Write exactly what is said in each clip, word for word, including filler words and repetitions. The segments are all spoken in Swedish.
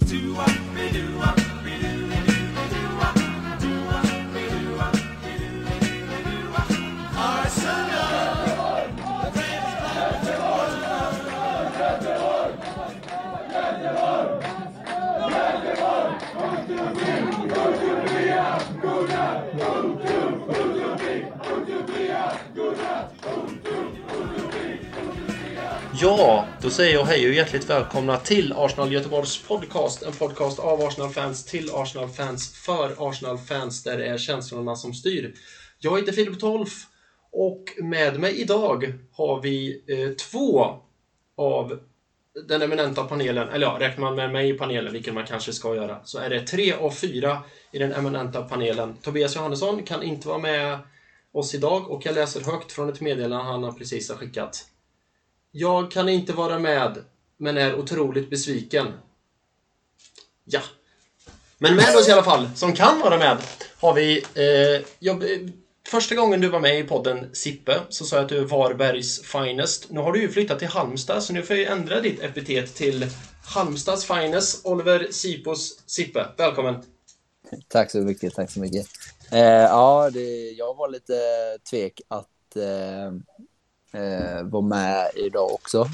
Ja, då säger jag hej och hjärtligt välkomna till Arsenal Göteborgs podcast. En podcast av Arsenal-fans till Arsenal-fans för Arsenal-fans, där det är känslorna som styr. Jag heter Filip Tolf och med mig idag har vi eh, två av den eminenta panelen. Eller ja, räknar man med mig i panelen, vilket man kanske ska göra, så är det tre av fyra i den eminenta panelen. Tobias Johannesson kan inte vara med oss idag och jag läser högt från ett meddelande han har precis har skickat. Jag kan inte vara med, men är otroligt besviken. Ja. Men med oss i alla fall, som kan vara med, har vi... Eh, jag, första gången du var med i podden Sippe, så sa jag att du är Varbergs finest. Nu har du ju flyttat till Halmstad, så nu får jag ändra ditt epitet till Halmstads finest. Oliver Sipos Sippe, välkommen. Tack så mycket, tack så mycket. Eh, ja, det, jag var lite tvek att... Eh, Eh, var med idag också.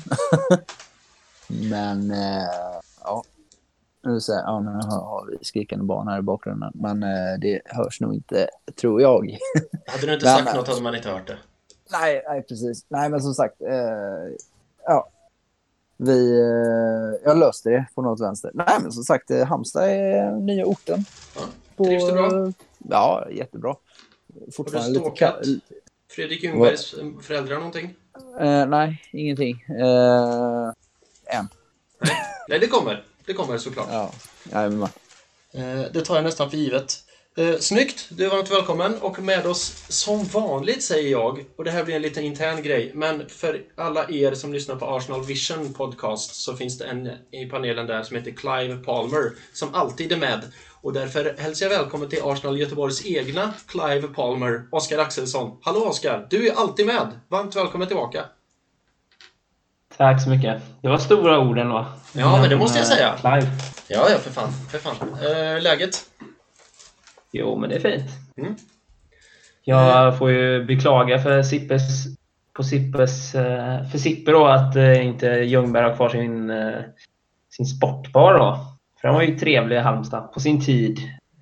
Men eh, ja, nu säger ja, nu har vi skrikande barn här i bakgrunden, men eh, det hörs nog inte, tror jag. Hade du inte men, sagt något hade man inte hört det. Nej, nej precis. Nej, men som sagt, eh, ja, vi eh, jag löste det på något vänster. Nej, men som sagt, eh, Halmstad är nya orten. Ja, trivs du bra? Ja, jättebra. Fortfarande lite kall. Fredrik Ljungbergs föräldrar någonting? Uh, nej, ingenting. Uh, än. Nej. nej, det kommer. Det kommer såklart. Ja, ja men... uh, det tar jag nästan för givet. Uh, snyggt, du är varmt välkommen. Och med oss som vanligt, säger jag. Och det här blir en liten intern grej. Men för alla er som lyssnar på Arsenal Vision podcast, så finns det en i panelen där som heter Clive Palmer, som alltid är med. Och därför hälsar jag välkommen till Arsenal Göteborgs egna Clive Palmer, Oskar Axelsson. Hallå Oskar, du är alltid med. Varmt välkommen tillbaka. Tack så mycket. Det var stora ord ändå. Ja, men det måste jag säga. Clive. Ja, ja, för fan. För fan. Äh, läget? Jo, men det är fint. Mm. Jag får ju beklaga för Sippes, på Sippes, för Sippe då, att inte Ljungberg har kvar sin, sin sportbar då. För han var ju trevlig i Halmstad på sin tid.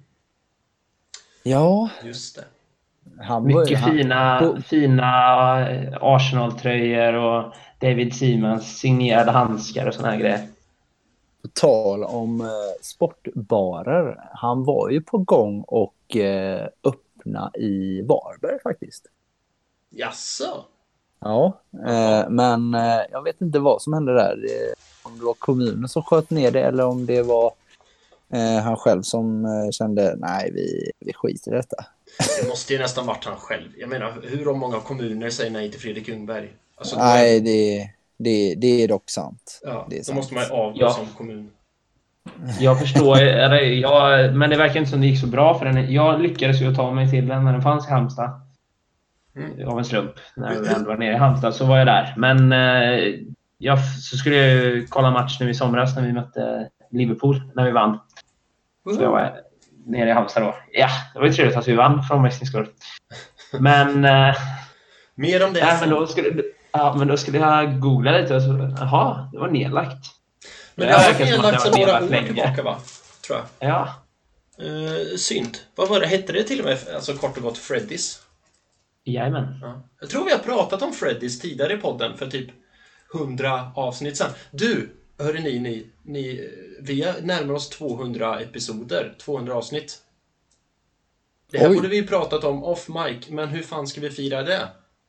Ja, just det. Han Mycket han... fina, på... fina Arsenal-tröjor och David Seamans signerade handskar och såna här grejer. På tal om eh, sportbarer. Han var ju på gång och eh, öppna i Varberg faktiskt. Jaså? Ja, eh, men eh, jag vet inte vad som hände där. Det, om det var kommunen som sköt ner det eller om det var eh, han själv som eh, kände nej, vi, vi skiter i detta. Det måste ju nästan varit han själv. Jag menar, hur många kommuner säger nej till Fredrik Ljungberg? Alltså, nej, är... det, det, det är dock sant. Ja, det är då sant. måste man ju avgå ja. som kommun. Jag förstår, eller, jag, men det verkar inte som det gick så bra för den. Jag lyckades ju ta mig till den när den fanns i Halmstad. Mm. Av en slump. När jag ändå var nere i Halmstad så var jag där. Men eh, jag så skulle jag kolla match nu i somras när vi mötte Liverpool, när vi vann. Mm. Så jag var nere i Halmstad då. Ja, det var ju trevligt att vi vann från omväxlings skull. Men... Eh, Mer om det. Ja, men, då skulle, ja, men då skulle jag googla lite och så, jaha, det var nedlagt. Men det har nedlagt sedan några år tillbaka, va? Tror jag. Ja. Uh, synd. Vad var det? Hette det till och med, alltså kort och gott, Freddy's? Jajamän. Ja. Jag tror vi har pratat om Freddy's tidigare i podden för typ hundra avsnitt sedan. Du, hörde ni, ni, ni vi närmar oss tvåhundra episoder, tvåhundra avsnitt. Det här Oj. borde vi pratat om off mic, men hur fan ska vi fira det?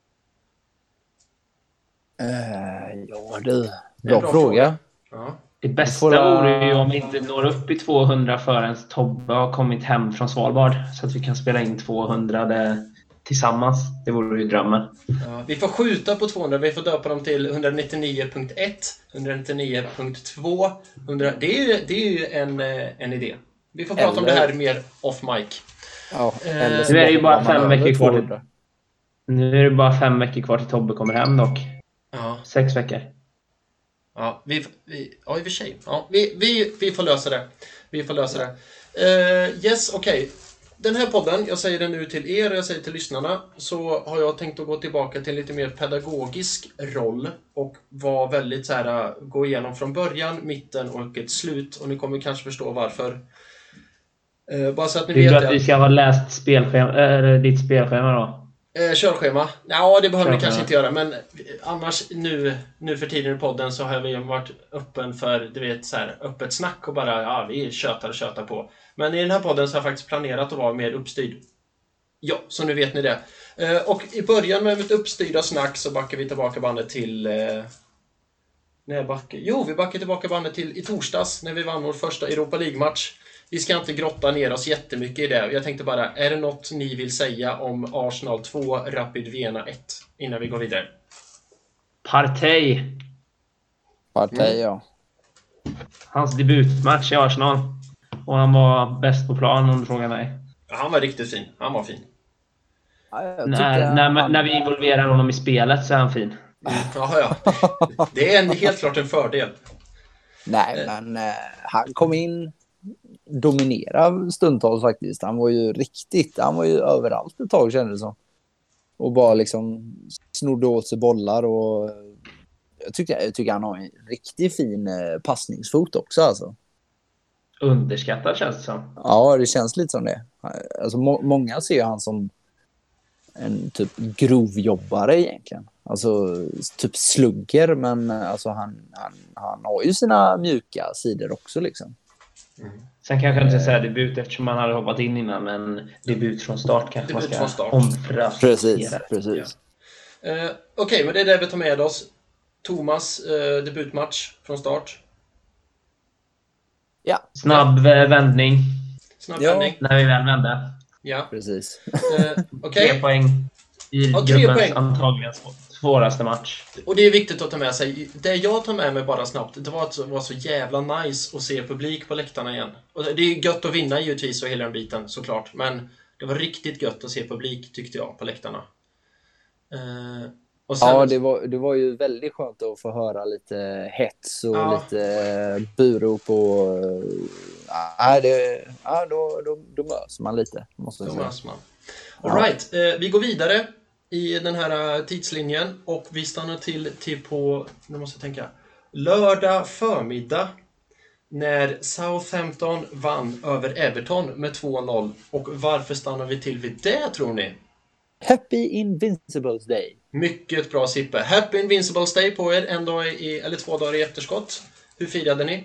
Uh, ja du, bra, bra fråga. fråga. Ja. Det bästa vore ju om vi inte når upp i tvåhundra förrän Tobbe har kommit hem från Svalbard, så att vi kan spela in tvåhundra tillsammans. Det vore ju drömmen. Ja, vi får skjuta på tvåhundra. Vi får döpa dem till etthundranittionio punkt ett, etthundranittionio punkt två. hundra. Det är ju, det är ju en, en idé. Vi får prata eller... om det här mer off mic. Ja, eller nu är det ju bara fem veckor kvar till... Nu är det bara fem veckor kvar till Tobbe kommer hem dock. Ja. Sex veckor. Ja, vi, vi, ja, i och för sig. Ja, vi, vi, vi får lösa det. Vi får lösa det. Uh, yes, okej. Okay. Den här podden, jag säger det nu till er och jag säger till lyssnarna, så har jag tänkt att gå tillbaka till en lite mer pedagogisk roll och vara väldigt så här, gå igenom från början, mitten och ett slut. Och ni kommer kanske förstå varför. Uh, bara så att ni Vill vet du att vi ska ha läst spelschema, äh, ditt spelschema då? Eh, körschema? Ja, det behöver vi kanske inte göra, men annars nu, nu för tiden i podden så har vi varit öppen för, du vet, så här, öppet snack och bara, ja, vi tjötar och tjötar på. Men i den här podden så har jag faktiskt planerat att vara mer uppstyrd. Ja, så nu vet ni det. Eh, och i början med ett uppstyrda snack så backar vi tillbaka bandet till... Eh, när backar? Jo, vi backar tillbaka bandet till i torsdags när vi vann vår första Europa League-match. Vi ska inte grotta ner oss jättemycket i det. Jag tänkte bara, är det något ni vill säga om Arsenal två, Rapid Vienna ett innan vi går vidare? Partey. Partey, mm. ja. Hans debutmatch i Arsenal. Och han var bäst på plan om du frågar mig. Han var riktigt fin. Han var fin. Ja, när, när, han... när vi involverar honom i spelet så är han fin. Mm, ja, ja. Det är en, helt klart en fördel. Nej, men eh, han kom in... dominera stundtals faktiskt. Han var ju riktigt, han var ju överallt ett tag kändes det som. Och bara liksom snodde åt sig bollar och jag tycker, jag tycker han har en riktigt fin passningsfot också alltså. Underskattad känns det som. Ja, det känns lite som det. Alltså må- många ser han som en typ grovjobbare egentligen. Alltså typ slugger, men alltså han, han, han har ju sina mjuka sidor också liksom. Mm. Sen kanske inte säga debut eftersom man hade hoppat in innan, men debut från start kanske debut man ska omfrasera. Precis, precis. Ja. Uh, Okej, okay, men det är det vi tar med oss. Thomas, uh, debutmatch från start. Ja. Snabb uh, vändning. Snabb ja. vändning. När vi väl vände. Ja. Precis. Uh, okay. Tre poäng i ja, gruppens poäng. antagligen svåraste match. Och det är viktigt att ta med sig. Det jag tar med mig bara snabbt, det var att det var så jävla nice att se publik på läktarna igen. Och det är gött att vinna givetvis och hela den biten såklart. Men det var riktigt gött att se publik tyckte jag på läktarna. Uh, och sen... Ja, det var, det var ju väldigt skönt att få höra lite hets och ja. lite burop och... Ja, det, ja då, då, då möts man lite, måste jag då säga. Möts man. All right, uh, vi går vidare i den här tidslinjen och vi stannar till, till på, nu måste jag tänka, lördag förmiddag när Southampton vann över Everton med två noll. Och varför stannar vi till vid det, tror ni? Happy Invincibles Day. Mycket bra, Sippe. Happy Invincibles Day på er, en dag i, eller två dagar i efterskott. Hur firade ni?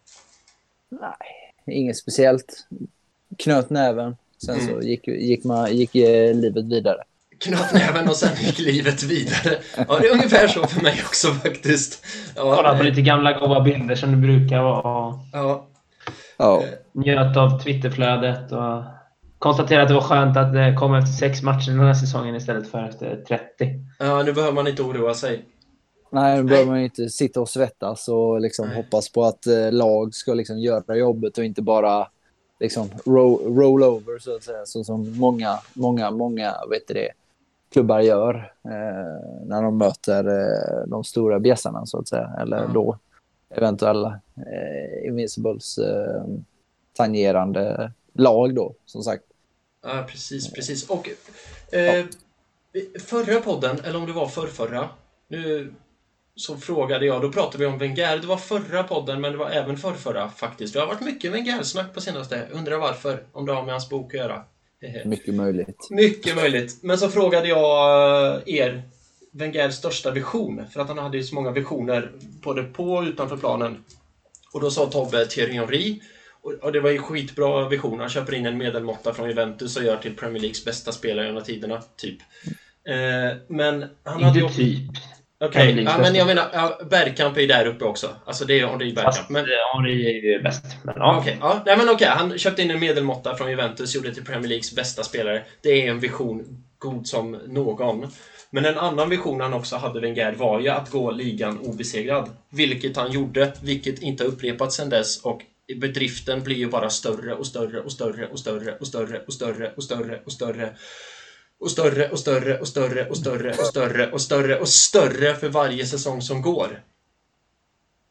Nej, inget speciellt. Knöt näven. Sen mm. så gick, gick, man, gick livet vidare. Knöt näven och sen gick livet vidare. Ja, det är ungefär så för mig också faktiskt. Ja, kolla på lite gamla goda bilder som du brukar vara. Ja. Ja. Njöt av Twitterflödet och konstatera att det var skönt att det kom efter sex matcher den här säsongen istället för efter trettio. Ja, nu behöver man inte oroa sig. Nej, nu behöver man inte sitta och svettas och liksom Nej. hoppas på att eh, lag ska liksom göra jobbet och inte bara liksom ro- roll over så att säga, så som många, många, många vet det, klubbar gör eh, när de möter eh, de stora bjässarna så att säga, eller mm. då eventuella eh, Invincibles eh, tangerande lag då, som sagt. Ja, precis, precis. Och eh, förra podden, eller om det var förrförra, nu så frågade jag, då pratade vi om Wenger. Det var förra podden, men det var även förrförra faktiskt. Det har varit mycket Wenger-snack på senaste. Undrar varför, om det har med hans bok att göra. Mycket möjligt. Mycket möjligt. Men så frågade jag er Wengers största vision, för att han hade ju så många visioner både på och utanför planen. Och då sa Tobbe Thierry Henry, och det var ju skitbra vision. Han köper in en medelmåtta från Juventus och gör till Premier Leagues bästa spelare genom tiderna, typ. Eh, men han hade ju typ. Okej, okay. Ja, men jag menar, ja, Bergkamp är där uppe också. Alltså det är Henry Bergkamp. Men Henry är ju bäst. Men ja. Okej, okay, ja, nej men okej, okay. Han köpte in en medelmåtta från Juventus, gjorde till Premier Leagues bästa spelare. Det är en vision god som någon. Men en annan vision han också hade, Wenger, var ju att gå ligan obesegrad. Vilket han gjorde, vilket inte har upprepats sedan dess. Och bedriften blir ju bara större och större och större och större och större och större och större och större. Och större och större och större och större och större och större och större för varje säsong som går.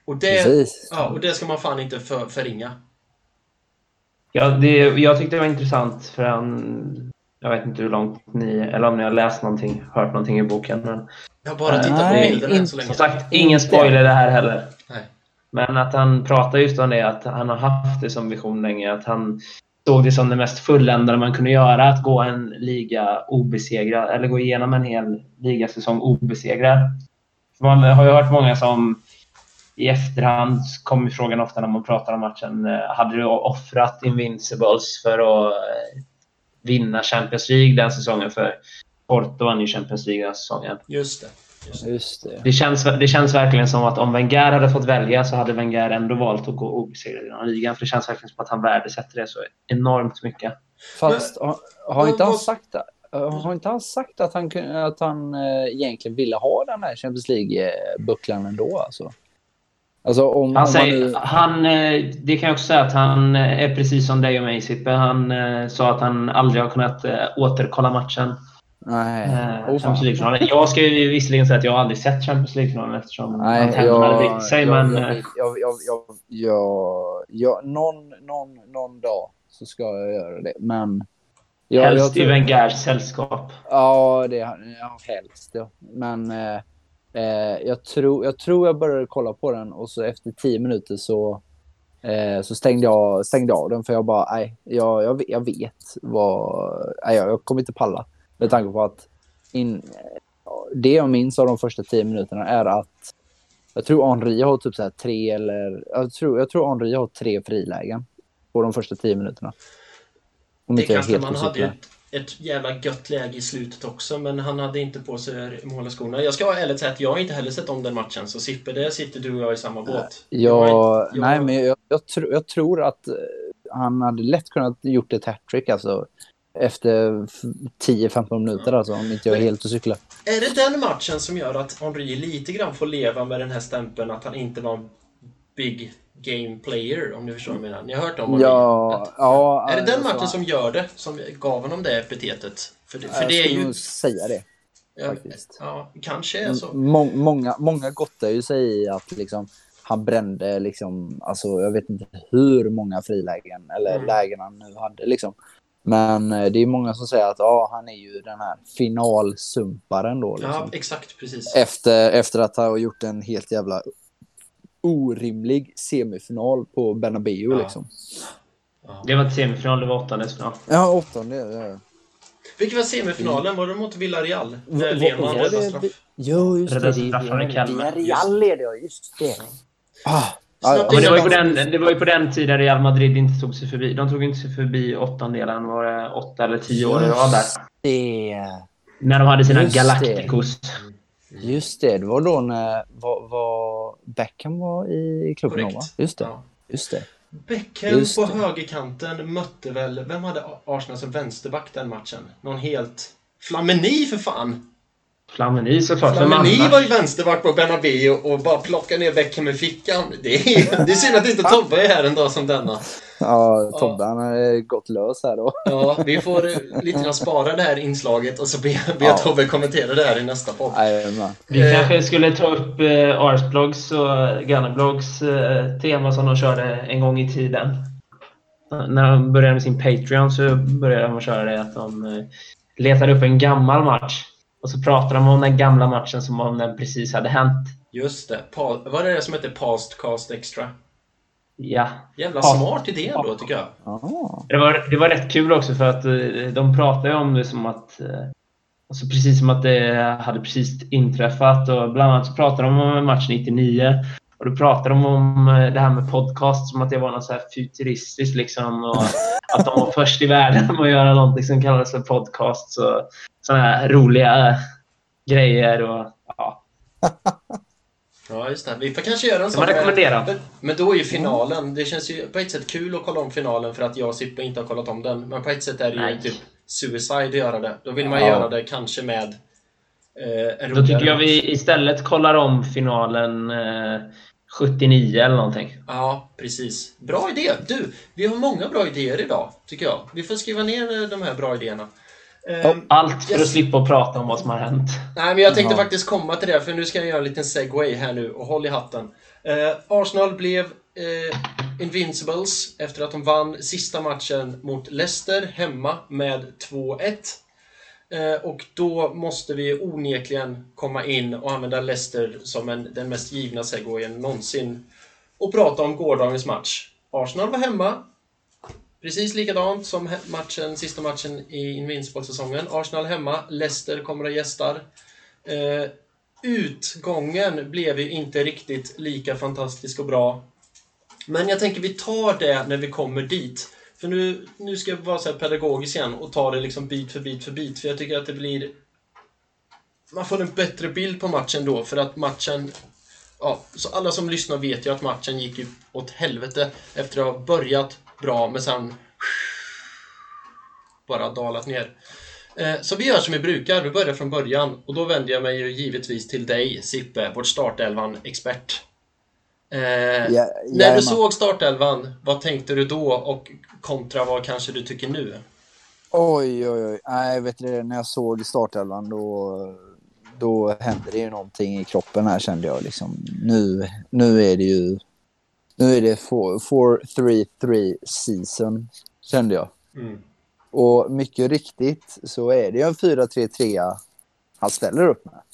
Och det, Precis. ja, och det ska man fan inte för, förringa. Ja, det, jag tyckte det var intressant för han... Jag vet inte hur långt ni... Eller om ni har läst någonting, hört någonting i boken. Men, Jag har bara tittat nej, på bilderna än in, så länge. som sagt, ingen spoiler det här heller. Nej. Men att han pratar just om det, att han har haft det som vision länge. Att han såg det som det mest fulländade man kunde göra. Att gå en liga obesegrad. Eller gå igenom en hel ligasäsong obesegrad. Man har ju hört många som i efterhand kommer frågan ofta när man pratar om matchen. Hade du offrat Invincibles för att vinna Champions League den säsongen? För Porto vann ju Champions League den säsongen. Just det. Just det. Just det. Det känns, det känns verkligen som att om Wenger hade fått välja så hade Wenger ändå valt att gå obesegrad i den här ligan. För det känns verkligen som att han värdesätter det så enormt mycket. Fast har, har inte vad- han sagt det? Har inte han sagt att han, kun- att han eh, egentligen ville ha den här Champions League-bucklan ändå? Alltså, alltså om, Han om säger, man nu... han, eh, det kan jag också säga att han eh, är precis som dig och mig, Sippe. Han eh, sa att han aldrig har kunnat eh, återkolla matchen. Nej. Eh, Oh, Champions League-finalen. Jag ska ju visserligen säga att jag aldrig sett Champions League-finalen eftersom Nej, antennerna hade jag, vikt sig. jag, Men, jag, eh, jag, jag, jag, jag, jag, någon, någon, någon dag så ska jag göra det. Men jag, jag helst i tror, Wengers sällskap. ja, det ja, helst. Ja. Men eh, eh, jag, tror, jag tror jag började kolla på den och så efter tio minuter så, eh, så stängde, jag, stängde av den. För jag bara, nej, jag, jag, jag vet vad... Nej, jag, jag kommer inte palla. Med tanke på att in, det jag minns av de första tio minuterna är att jag tror Henry har typ så här tre eller... Jag tror, jag tror Henry har tre frilägen på de första tio minuterna. Om Det inte jag är kanske helt man hade ju osäker. ett, ett jävla gött läge i slutet också, men han hade inte på sig målarskorna. Jag ska vara ärligt säga att jag har inte heller sett om den matchen, så Sippe, där sitter du och jag i samma båt. Jag, jag, nej, men jag, jag, tror, jag tror att eh, han hade lätt kunnat gjort ett hattrick alltså, efter tio femton minuter, alltså, om inte jag är helt och cykla. Är det den matchen som gör att Henry lite grann får leva med den här stämpeln att han inte var en big game player, om ni förstår vad jag menar? Ni har hört om Henry? Ja, Att- ja, Är det den alltså, matchen som gör det, som gav honom det epitetet? För det, för jag det är skulle ju... nog säga det. Ja, faktiskt. ja, kanske är så. Må, många, många gottar ju sig i att liksom, han brände liksom, alltså, jag vet inte hur många frilägen eller Mm. lägen han nu hade. Liksom. Men eh, det är många som säger att ja, han är ju den här finalsumparen då. Liksom. Ja, exakt, precis. Efter, efter att ha gjort en helt jävla orimlig semifinal på Bernabéu. Ja. Liksom. Ja. Det var inte semifinal, det var åttondelsfinal. Ja, åttonde. Ja. Vilken var semifinalen? Var det mot Villarreal? Vad- Där vad- Lehmann vad var räddade det? straff. Jo, just det. Räddade Det straff från en Kalmar. Real är det, ja, just det. Ah. Snabbt Ja, Men det var, ju innan på man- den, det var ju på den tiden Real Madrid inte tog sig förbi. De tog inte sig förbi åttondelen, var det åtta eller tio år i rad där. det. När de hade sina Just det. Galacticos. Just det, det var då när var, var Beckham var i klubben. Korrekt. Va? Just det, Ja. just det. Beckham Just på det. högerkanten mötte väl... Vem hade Arsenal som vänsterback den matchen? Någon helt... Flamini för fan! Flamini såklart. För Flamini mamma. var ju vänsterback på Bernabéu och bara plockade ner Beckham i fickan. Det är, det är synd att inte Tobbe är här en dag som denna. Ja, Tobbe han har gått lös här då. Ja, vi får eh, lite grann spara det här inslaget och så be, be Ja. Tobbe kommentera det här i nästa podd. Jajamän. Vi Eh. kanske skulle ta upp eh, Arsblogs och Gunnerblogs eh, tema som de körde en gång i tiden. När de började med sin Patreon så började de köra det att de eh, letade upp en gammal match. Och så pratade de om den gamla matchen som om den precis hade hänt. Just det. Pa, vad är det som heter Past Cast Extra? Ja. Jävla Past- smart idé ändå, tycker jag. Ah. Det var, det var rätt kul också för att eh, de pratade om det som att eh, alltså precis som att det hade precis inträffat och bland annat så pratade de om match nittionio och då pratade de om eh, det här med podcast som att det var något så här futuristiskt liksom och att de var först i världen med att göra någonting som kallades för podcast så sådana här roliga eh, grejer och ja. Ja, just det. Vi får kanske göra en Kan sån. man rekommendera. Men, men då är ju finalen. Det känns ju på ett sätt kul att kolla om finalen för att jag och Sippe inte har kollat om den. Men på ett sätt är det ju Nej. typ suicide att göra det. Då vill man Ja. göra det kanske med eh, en Då tycker roligare jag vi istället kollar om finalen eh, sjuttionio eller någonting. Ja, precis. Bra idé. Du, vi har många bra idéer idag, tycker jag. Vi får skriva ner de här bra idéerna. Um, Allt för yes. att slippa prata om vad som har hänt. Nej, men jag tänkte Jaha. faktiskt komma till det, för nu ska jag göra en liten segway här nu, och håll i hatten. Uh, Arsenal blev uh, Invincibles efter att de vann sista matchen mot Leicester hemma med två ett. Uh, och då måste vi onekligen komma in och använda Leicester som en, den mest givna segwayen någonsin och prata om gårdagens match. Arsenal var hemma. Precis likadant som matchen, sista matchen i Invincible-säsongen. Arsenal hemma, Leicester kommer och gästar. Eh, utgången blev ju inte riktigt lika fantastisk och bra. Men jag tänker vi tar det när vi kommer dit. För nu, nu ska jag vara så här pedagogisk igen och ta det liksom bit för bit för bit. För jag tycker att det blir... Man får en bättre bild på matchen då. För att matchen... Ja, så alla som lyssnar vet ju att matchen gick ju åt helvete efter att ha börjat bra, men sen bara dalat ner. Eh, så vi gör som vi brukar, vi börjar från början. Och då vänder jag mig ju givetvis till dig, Sippe, vårt startelvan-expert. Eh, Ja, när du man. såg startelvan, vad tänkte du då? Och kontra vad kanske du tycker nu? Oj, oj, oj. Nej, vet du, när jag såg startelvan då, då hände det ju någonting i kroppen här, kände jag. Liksom. Nu, nu är det ju nu är det four three three season, kände jag. Mm. Och mycket riktigt så är det ju en fyra tre tre han ställer upp med.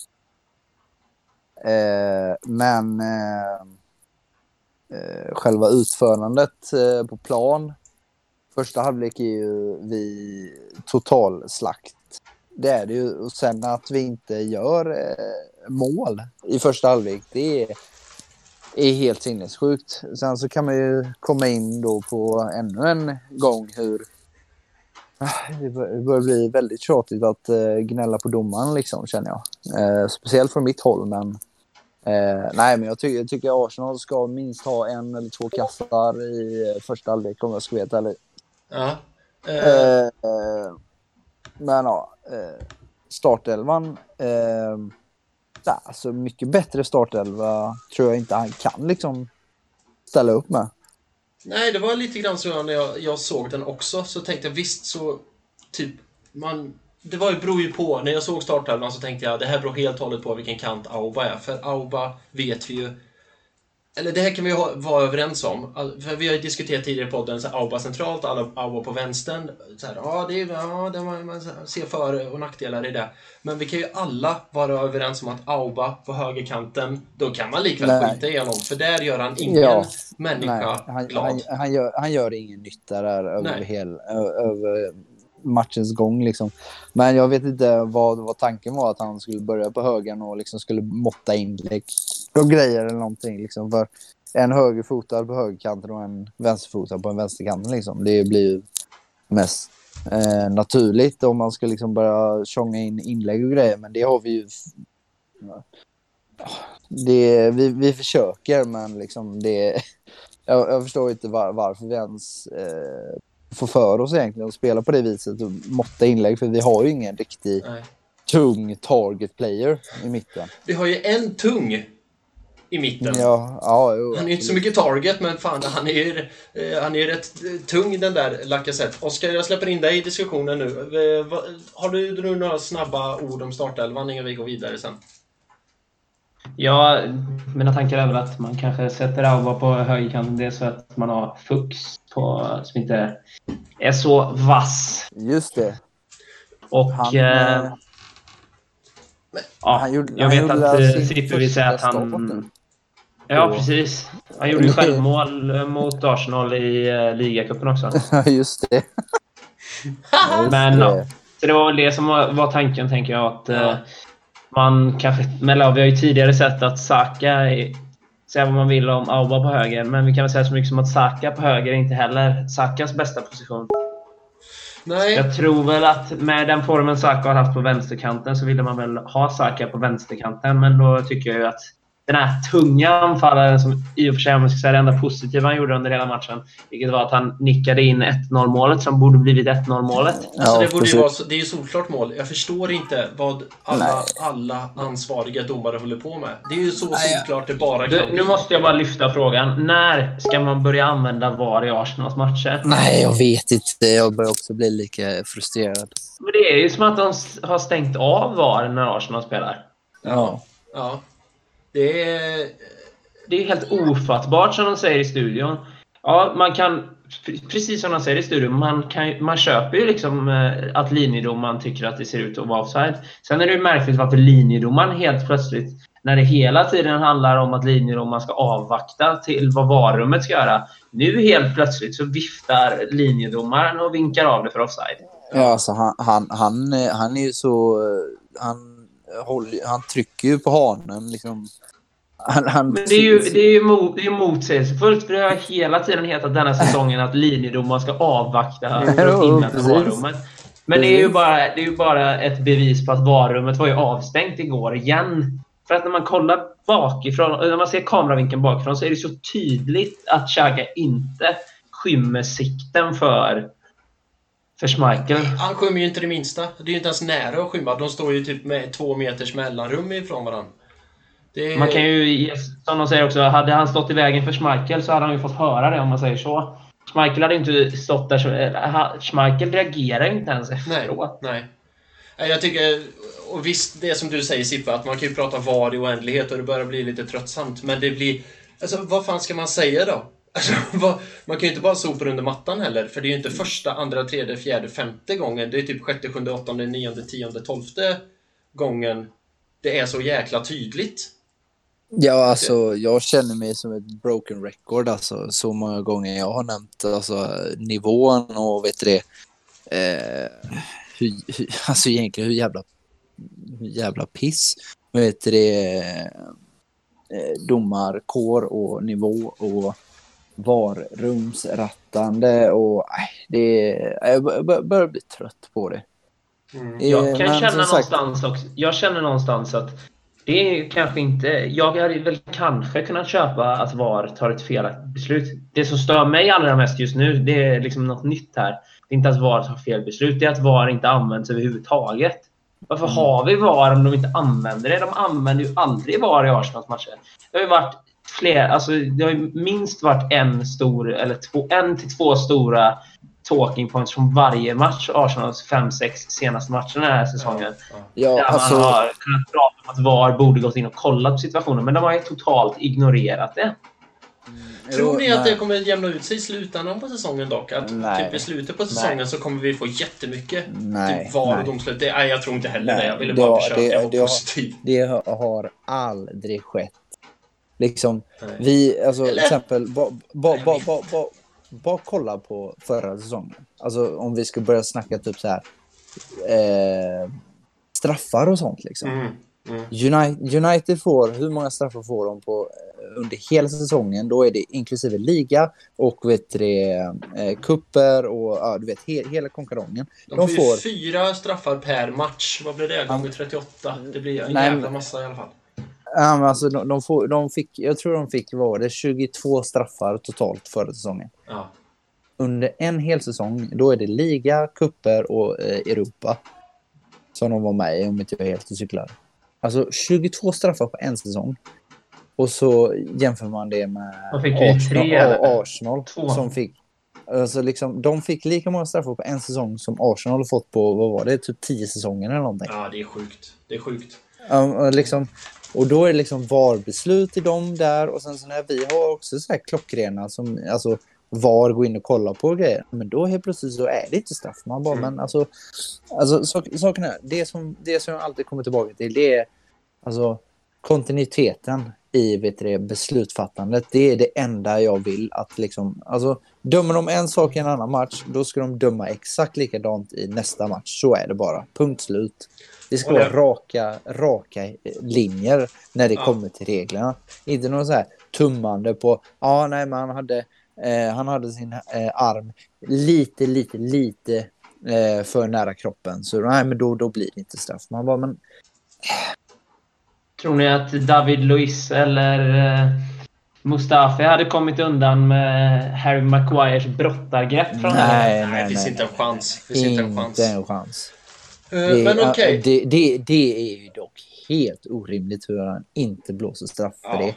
Eh, men eh, eh, själva utförandet eh, på plan, första halvlek är ju vi total slakt. Det är det ju. Och sen att vi inte gör eh, mål i första halvlek, det är, är helt sinnessjukt. Sen så kan man ju komma in då på ännu en gång hur det börjar bli väldigt tjatigt att uh, gnälla på domaren, liksom, känner jag. Uh, speciellt från mitt håll, men uh, nej, men jag, ty- jag tycker Arsenal ska minst ha en eller två kassar i första halvlek, om jag ska veta ärligt. Ja. Uh. Uh, uh, men ja, uh, startelvan uh, alltså mycket bättre startelva tror jag inte han kan liksom ställa upp med. Nej, det var lite grann så när jag, jag såg den också. Så tänkte jag, visst så typ man, det var ju, beror ju på. När jag såg startelvan så tänkte jag, det här beror helt och hållet på vilken kant Auba är. För Auba vet vi ju, eller det här kan vi ha, vara överens om. För vi har ju diskuterat tidigare i podden, så Auba centralt, Auba på vänstern. Så här, ja, det är, ja, det man, man ser för- och nackdelar i det. Men vi kan ju alla vara överens om att Auba på högerkanten, då kan man likväl Nej. skita igenom. För där gör han ingen Ja. människa Nej, han, glad. han, han, gör, han gör ingen nytta där över, Nej. hel, över matchens gång. Liksom. Men jag vet inte vad, vad tanken var, att han skulle börja på högern och liksom skulle måtta inlägg och grejer eller någonting. Liksom. För en högerfotad på högerkanten och en vänsterfotad på en vänsterkanten. Liksom. Det blir ju mest eh, naturligt om man ska liksom börja tjonga in inlägg och grejer. Men det har vi ju... Det, vi, vi försöker, men liksom det... Jag, jag förstår inte var, varför vi ens eh, får för oss egentligen att spela på det viset och måtta inlägg, för vi har ju ingen riktig Nej. tung target player i mitten. Vi har ju en tung i mitten. Ja, ja, jo, Han är ju inte så mycket target, men fan, han är ju, eh, han är ju rätt tung, den där Lacazette. Oskar, jag släpper in dig i diskussionen nu. Eh, vad, har du, du några snabba ord om startelvan innan vi går vidare sen? Ja, mina tankar är väl att man kanske sätter Auba på högerkanten. Det är så att man har Fux på, som inte är så vass. Just det. Och Han, eh, eh, ja, han gjorde- jag han vet gjorde att sin eh, Sippe vill säga att första han... starten. Ja, Så- precis. Han gjorde ju självmål eh, mot Arsenal i eh, ligacupen också. Just det. Just Men ja, det. så det var väl det som var, var tanken, tänker jag. Att Ja. eh, man kanske... Men ja, vi har ju tidigare sett att Saka... är- Säga vad man vill om Auba på höger, men vi kan väl säga så mycket som att Saka på höger är inte heller Sakas bästa position. Nej. Jag tror väl att med den formen Saka har haft på vänsterkanten så ville man väl ha Saka på vänsterkanten, men då tycker jag ju att den här tunga anfallaren som i och för sig, man ska säga, det enda positiva han gjorde under hela matchen, vilket var att han nickade in ett noll målet som borde blivit ett noll målet. Alltså det borde ju vara, det är ju solklart mål. Jag förstår inte vad alla, alla ansvariga domare håller på med. Det är ju så solklart det bara kan du, Nu måste jag bara lyfta frågan. När ska man börja använda V A R i Arsenals matcher? Nej, jag vet inte. Jag börjar också bli lika frustrerad. Men det är ju som att de har stängt av V A R när Arsenal spelar. Ja. Ja. Det är... Det är helt ofattbart som de säger i studion. Ja, man kan, precis som de säger i studion, man, kan, man köper ju liksom att linjedomaren tycker att det ser ut att vara offside. Sen är det ju märkligt varför linjedomaren helt plötsligt, när det hela tiden handlar om att linjedomaren ska avvakta till vad V A R-rummet ska göra. Nu helt plötsligt så viftar linjedomaren och vinkar av det för offside. Ja, alltså han, han, han, han är ju så... Han, håller, han trycker ju på hanen liksom... Han, han... Men det är ju, det är ju mot, det är motsägelsefullt, för det har hela tiden hetat denna säsongen att linjedomaren ska avvakta Jo, för att innan precis. V A R-rummet. Men det är ju bara, det är ju bara ett bevis på att V A R-rummet var ju avstängt igår igen. För att när man kollar bakifrån, när man ser kameravinkeln bakifrån, så är det så tydligt att Xhaka inte skymmer sikten för för Schmeichel. Han skymmer ju inte det minsta. Det är ju inte ens nära att skymma. De står ju typ med två meters mellanrum ifrån varandra. Det... Man kan ju, som de säger också, hade han stått i vägen för Schmeichel så hade han ju fått höra det, om man säger så. Schmeichel hade inte stått där så... Schmeichel reagerar ju inte ens efteråt. Nej, nej. Jag tycker... Och visst, det är som du säger, Sippa, att man kan ju prata V A R i oändlighet och det börjar bli lite tröttsamt. Men det blir... Alltså, vad fan ska man säga då? Alltså, vad... Man kan ju inte bara sopa under mattan heller. För det är ju inte första, andra, tredje, fjärde, femte gången. Det är typ sjätte, sjunde, åttonde, nionde, tionde, tolfte gången det är så jäkla tydligt. Ja, alltså jag känner mig som ett broken record, alltså så många gånger jag har nämnt alltså nivån och vet du det eh, hur, hur, alltså egentligen hur jävla hur jävla piss vet du det eh, domarkår och nivå och var-rumsrattande och nej, det jag börjar bli trött på det. Mm. Jag kan Men, känna sagt, någonstans också, jag känner någonstans att det är kanske inte... Jag hade väl kanske kunnat köpa att V A R tar ett felaktigt beslut. Det som stör mig allra mest just nu, det är liksom något nytt här. Det är inte att V A R tar fel beslut, det är att V A R inte används överhuvudtaget. Varför mm. har vi V A R om de inte använder det? De använder ju aldrig V A R i Arsenals matcher. Det har ju varit fler... Alltså, det har ju minst varit en stor... Eller två, en till två stora talking points från varje match. Arsenals fem sex senaste matcher den här säsongen. Ja, där alltså... man har kunnat prata om att V A R borde gått in och kollat på situationen. Men de har ju totalt ignorerat det. Mm, Tror ni att det kommer jämna ut sig i slutändan på säsongen dock? Att nej. Typ i slutet på säsongen nej. Så kommer vi få jättemycket nej. Typ V A R och domslut. Det, nej, jag tror inte heller nej. det. Jag ville bara försöka det, vara det, positiv. Det har aldrig skett. Liksom, nej. vi, alltså till exempel, bara ba, ba, ba, ba, ba, kolla på förra säsongen. Alltså om vi ska börja snacka typ så här eh, straffar och sånt liksom. Mm. Mm. United, United får, hur många straffar får de på under hela säsongen? Då är det inklusive liga och vet det, eh, kupper och ja, du vet he, hela konkarongen. De, de får fyra straffar per match. Vad blir det? Gånger trettioåtta. Det blir en nej, jävla massa i alla fall. Ja, men alltså de, de, får, de fick, jag tror de fick vad var det tjugotvå straffar totalt förra säsongen. Ja. Under en hel säsong, då är det liga, kupper och eh, Europa som de var med i, om inte jag är helt och cyklar. Alltså tjugotvå straffar på en säsong. Och så jämför man det med Arsenal, tre, Arsenal som fick alltså liksom, de fick lika många straffar på en säsong som Arsenal har fått på, vad var det, typ tio säsonger eller någonting. Ja, det är sjukt. Det är sjukt. Um, liksom, och då är det liksom V A R-beslut i dem där och sen så när vi har också så här klockrena som alltså V A R går in och kollar på grejer, men då helt plötsligt så är det inte straff. Man bara, mm. men alltså, alltså så, saken är, det som, det som jag alltid kommer tillbaka till, det är alltså kontinuiteten i vet du, beslutfattandet. Det är det enda jag vill att liksom, alltså dömer de en sak i en annan match, då ska de döma exakt likadant i nästa match. Så är det bara. Punkt slut. Det ska vara raka, raka linjer när det ja. kommer till reglerna. Inte någon så här tummande på, ja nej men han hade Eh, han hade sin eh, arm lite, lite, lite eh, för nära kroppen. Så nej, men då, då blir det inte straff. Man bara, men... Tror ni att David Luiz eller eh, Mustafi hade kommit undan med Harry Maguires brottargrepp från nej, det? Nej, det finns inte en chans. Det finns inte inte en chans. en chans. Uh, Det, men okej. Okay. det, det, det är ju dock helt orimligt hur han inte blåser straff för Ja. det.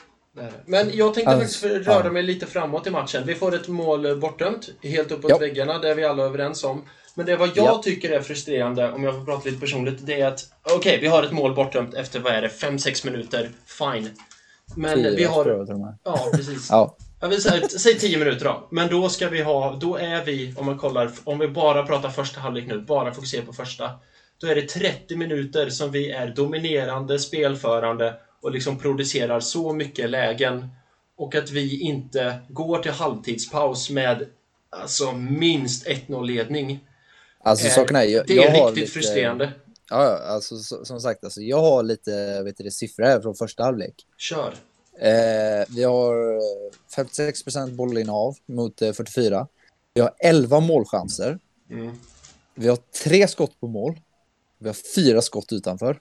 Men jag tänkte Alltså, faktiskt röra ja. mig lite framåt i matchen. Vi får ett mål bortdömt, helt uppåt Ja. väggarna, det är vi alla överens om. Men det vad jag Ja. tycker är frustrerande, om jag får prata lite personligt, det är att okej, okay, vi har ett mål bortdömt efter, vad är det, fem sex minuter, fine. Men Fyra, vi har... tror jag, tror jag. Ja, precis. Ja. Jag vill säga, säg tio minuter då. Men då ska vi ha, då är vi, om man kollar, om vi bara pratar första halvlek nu, bara fokuserar på första, då är det trettio minuter som vi är dominerande, spelförande och liksom producerar så mycket lägen. Och att vi inte går till halvtidspaus med alltså minst ett noll-ledning. Alltså, är, saken är, jag, det är jag har riktigt lite, frustrerande. Ja, alltså, så, som sagt, alltså, jag har lite vet du, siffror här från första halvlek. Kör. Eh, vi har femtiosex procent bollinnehav mot eh, fyrtiofyra. Vi har elva målchanser. Mm. Vi har tre skott på mål. Vi har fyra skott utanför.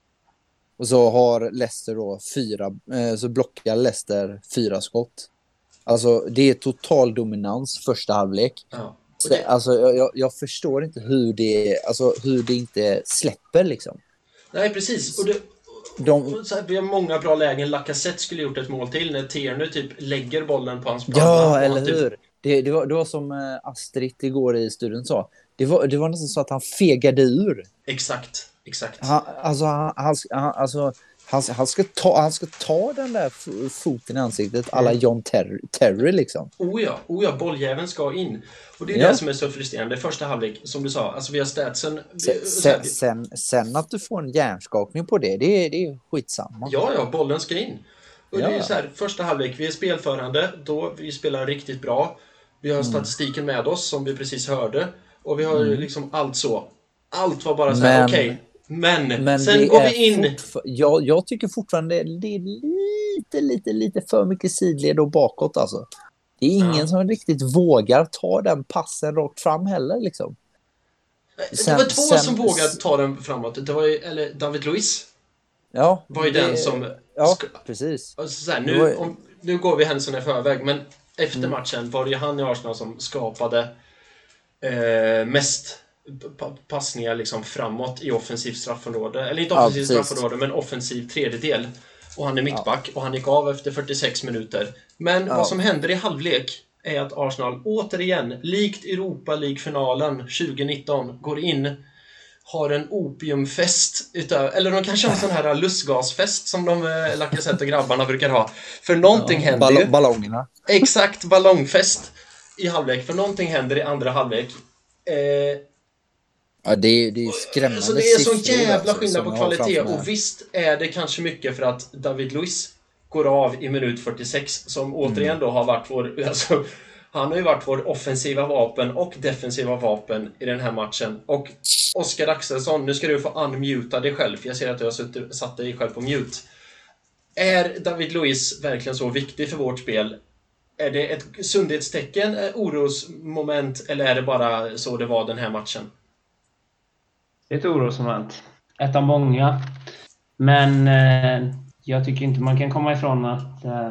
Och så har Leicester då fyra, eh, så blockar Leicester fyra skott. Alltså det är total dominans första halvlek. Ja. Så, Det... alltså jag, jag, jag förstår inte hur det, alltså, hur det inte släpper liksom. Nej, precis. Och det... De... Så här, vi har många bra lägen. Lacazette skulle gjort ett mål till när Tierney typ lägger bollen på hans Ja, eller typ... hur? Det, det, var, det var som Astrid igår i studion sa. Det var, det var nästan så att han fegade ur. Exakt, exakt. Han, alltså, han, han, han, alltså, han, han, ska ta, han ska ta den där foten i ansiktet alla John Terry, Terry liksom. Oh ja, oh ja, bolljäveln ska in. Och det är ja. det som är så frustrerande. Första halvlek, som du sa, alltså vi har statsen... Sen, sen, sen, sen att du får en hjärnskakning på det, det är, det är skitsamma. Ja, ja, bollen ska in. Och ja. det är så här, första halvlek, vi är spelförande, då vi spelar riktigt bra. Vi har mm. statistiken med oss, som vi precis hörde. Och vi har mm. liksom allt så. Allt var bara så här, okej. Okay. Men, men sen går vi in... Fortfar- jag, jag tycker fortfarande det är lite, lite, lite för mycket sidled och bakåt alltså. Det är ingen ja. som riktigt vågar ta den passen rakt fram heller liksom. Sen, det var två sen, som vågade ta den framåt. Det var ju, eller David Luiz. Ja. Var ju det, den som... Ja, precis. Så här, nu, var... om, nu går vi händelserna i förväg, men efter mm. matchen var det ju han i Arsenal som skapade eh, mest passningar liksom framåt i offensiv straffområde. Eller inte offensiv ja, straffområde, men offensiv tredjedel. Och han är mittback ja. och han gick av efter fyrtiosex minuter. Men ja. vad som händer i halvlek är att Arsenal återigen, likt Europa League-finalen tjugonitton, går in, har en opiumfest utav, eller de kanske har en sån här lustgasfest som de eh, Lacazette och grabbarna brukar ha. För någonting ja, händer ball- ju. Ballongerna. Exakt, ballongfest i halvlek. För någonting händer i andra halvlek. Eh, ja, det är, det är skrämmande. Så det är sån jävla skillnad på kvalitet. Och visst är det kanske mycket för att David Luiz går av i minut fyrtiosex, som mm. återigen då har varit vår... Alltså, han har ju varit vår offensiva vapen och defensiva vapen i den här matchen. Och Oskar Axelsson, nu ska du få unmuta dig själv. Jag ser att du har suttit, satt dig själv på mute. Är David Luiz verkligen så viktig för vårt spel? Är det ett sundhetstecken, orosmoment, eller är det bara så det var den här matchen? Det är ett orosmoment. Ett av många. Men eh, jag tycker inte man kan komma ifrån att... Eh,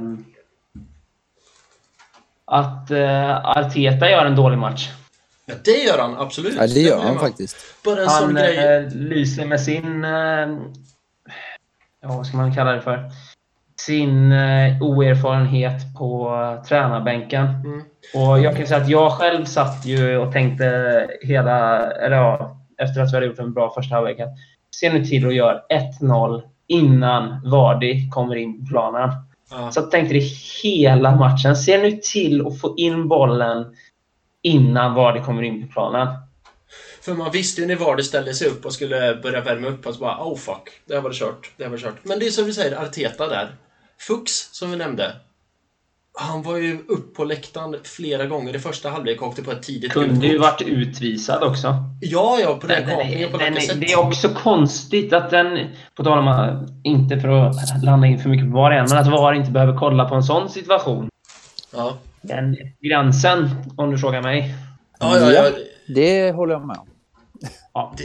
att uh, Arteta gör en dålig match. Ja, det gör han, absolut. Ja, det gör han faktiskt. Bara en han sån grej... uh, lyser med sin... Uh, ja, vad ska man kalla det för? Sin uh, oerfarenhet på uh, tränarbänken. Mm. Och jag kan säga att jag själv satt ju och tänkte hela... Eller ja, efter att vi hade gjort en bra första halvlek. Se nu till att göra ett noll innan Vardy kommer in på planen. Ja. Så jag tänkte det hela matchen. Se nu till att få in bollen innan Vardy kommer in på planen. För man visste ju när Vardy ställde sig upp och skulle börja värma upp och så bara, oh fuck, det här var det kört, det här var det kört. Men det är som vi säger, Arteta där. Fuchs, som vi nämnde. Han var ju upp på läktaren flera gånger i första halvlek och åkte på ett tidigt kunde utkort. Ju varit utvisad också. Ja, ja, på den, den kapningen på den, den, det är också konstigt att den, på tal om inte för att landa in för mycket på var igen, men att VAR inte behöver kolla på en sån situation. Ja. Den gränsen, om du frågar mig. Ja, ja, ja. Det håller jag med om. Ja.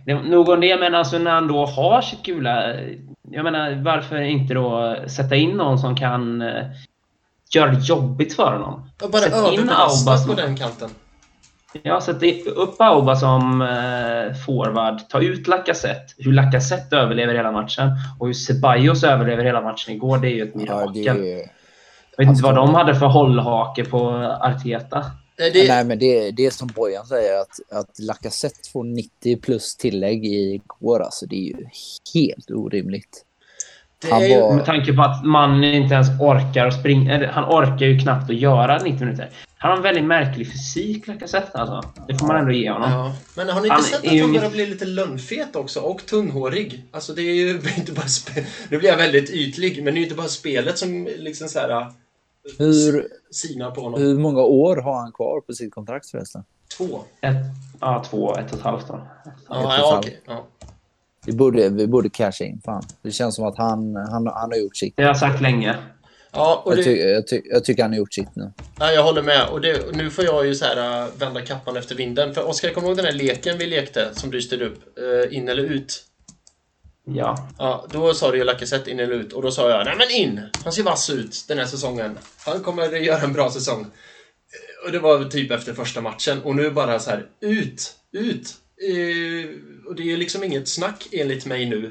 det, nog om det, men alltså när han då har sitt gula, jag menar, varför inte då sätta in någon som kan uh, göra det jobbigt för honom? Och bara överbelasta på den kanten. Ja, sätt upp Auba som uh, forward, ta ut Lacazette. Hur Lacazette överlever hela matchen och hur Ceballos överlever hela matchen igår, det är ju ett mirakel. Ja, det... Jag vet inte vad de hade för hållhake på Arteta. Det... Nej, men det, det är som Bojan säger, att, att Lacazette får nittio plus tillägg i går, alltså det är ju helt orimligt. Det han är var... Med tanke på att man inte ens orkar springa, han orkar ju knappt att göra nittio minuter. Han har en väldigt märklig fysik, Lacazette, alltså. Det får man ändå ge honom. Ja. Men har ni inte han sett att han börjar bli lite lönnfet också och tunnhårig? Alltså det är ju inte bara spe... Nu blir jag väldigt ytlig, men det är ju inte bara spelet som liksom så här hur sinar på honom. Hur många år har han kvar på sitt kontrakt förresten? Två. Ett, ja, två, ett och ett halvt då. Ja, ja, okej. Ja. Vi borde, vi borde casha in, fan. Det känns som att han, han, han har gjort sitt. Det har jag sagt länge. Ja, och jag, det... ty, jag, ty, jag tycker han har gjort sitt nu. Ja, jag håller med. Och, det, och nu får jag ju så här uh, vända kappan efter vinden. För Oskar, kommer ihåg den här leken vi lekte som du styrde upp? Uh, in eller ut? Ja. Ja, då sa du ju Lacazette in eller ut. Och då sa jag, nej men in! Han ser vass ut den här säsongen. Han kommer göra en bra säsong. Och det var typ efter första matchen. Och nu bara så här, ut! Ut! Uh, och det är ju liksom inget snack enligt mig nu.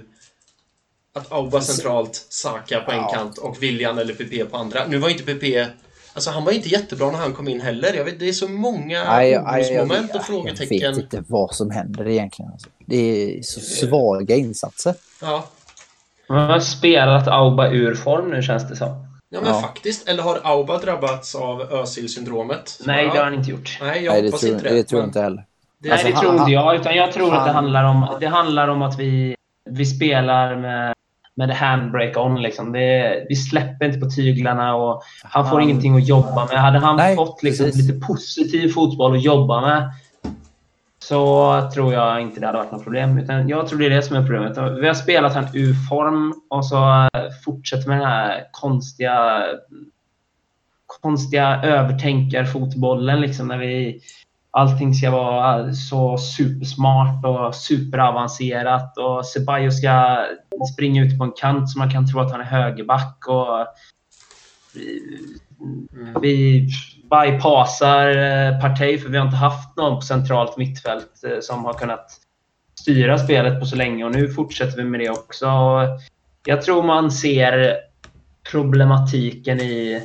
Att Auba centralt, Saka på en ja. kant och Willian eller P P på andra. Nu var inte P P... Alltså han var inte jättebra när han kom in heller. Jag vet, det är så många orosmoment och frågetecken. Jag vet inte vad som händer egentligen. Alltså. Det är så svaga insatser. Ja. Man har spelat Auba ur form nu, känns det som. Ja, men ja. faktiskt. Eller har Auba drabbats av Özil-syndromet? Nej, det har han inte gjort. Nej, jag Nej, hoppas det tror, inte det. Det tror jag inte heller. Det, alltså, Nej, det han, tror inte jag. Utan jag tror han, att det handlar om, det handlar om att vi, vi spelar med... med det handbrake on liksom. Det, vi släpper inte på tyglarna och han får han, ingenting att jobba med. Hade han nej, fått liksom lite positiv fotboll att jobba med så tror jag inte det hade varit något problem. Utan jag tror det är det som är problemet. Vi har spelat han ur form och så fortsätter med den här konstiga konstiga övertänkarfotbollen liksom, när vi allting ska vara så supersmart och superavancerat och Ceballos ska springa ut på en kant så man kan tro att han är högerback och vi, mm. vi bypassar Partey för vi har inte haft någon på centralt mittfält som har kunnat styra spelet på så länge och nu fortsätter vi med det också. Och jag tror man ser problematiken i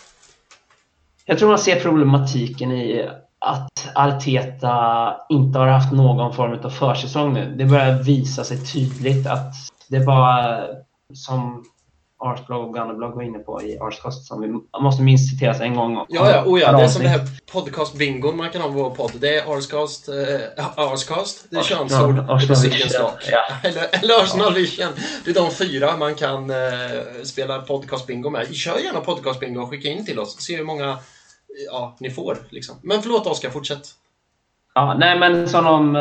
jag tror man ser problematiken i att Arteta inte har haft någon form av försäsong nu. Det börjar visa sig tydligt att det är bara som Arsblog och Gunnerblog var inne på i Arscast som vi måste minst citeras en gång. Ja, ja, oh ja, det är som det här podcast-bingon man kan ha på vår podd. Det är Arscast, äh, Arscast, det är könsord, ja, det är ja. eller, eller Arsenal Vision. Det är de fyra man kan äh, spela podcast-bingo med. Kör gärna podcast-bingo och skicka in till oss. Se hur många ja, ni får liksom. Men förlåt Oskar, fortsätt. Ja, nej men som de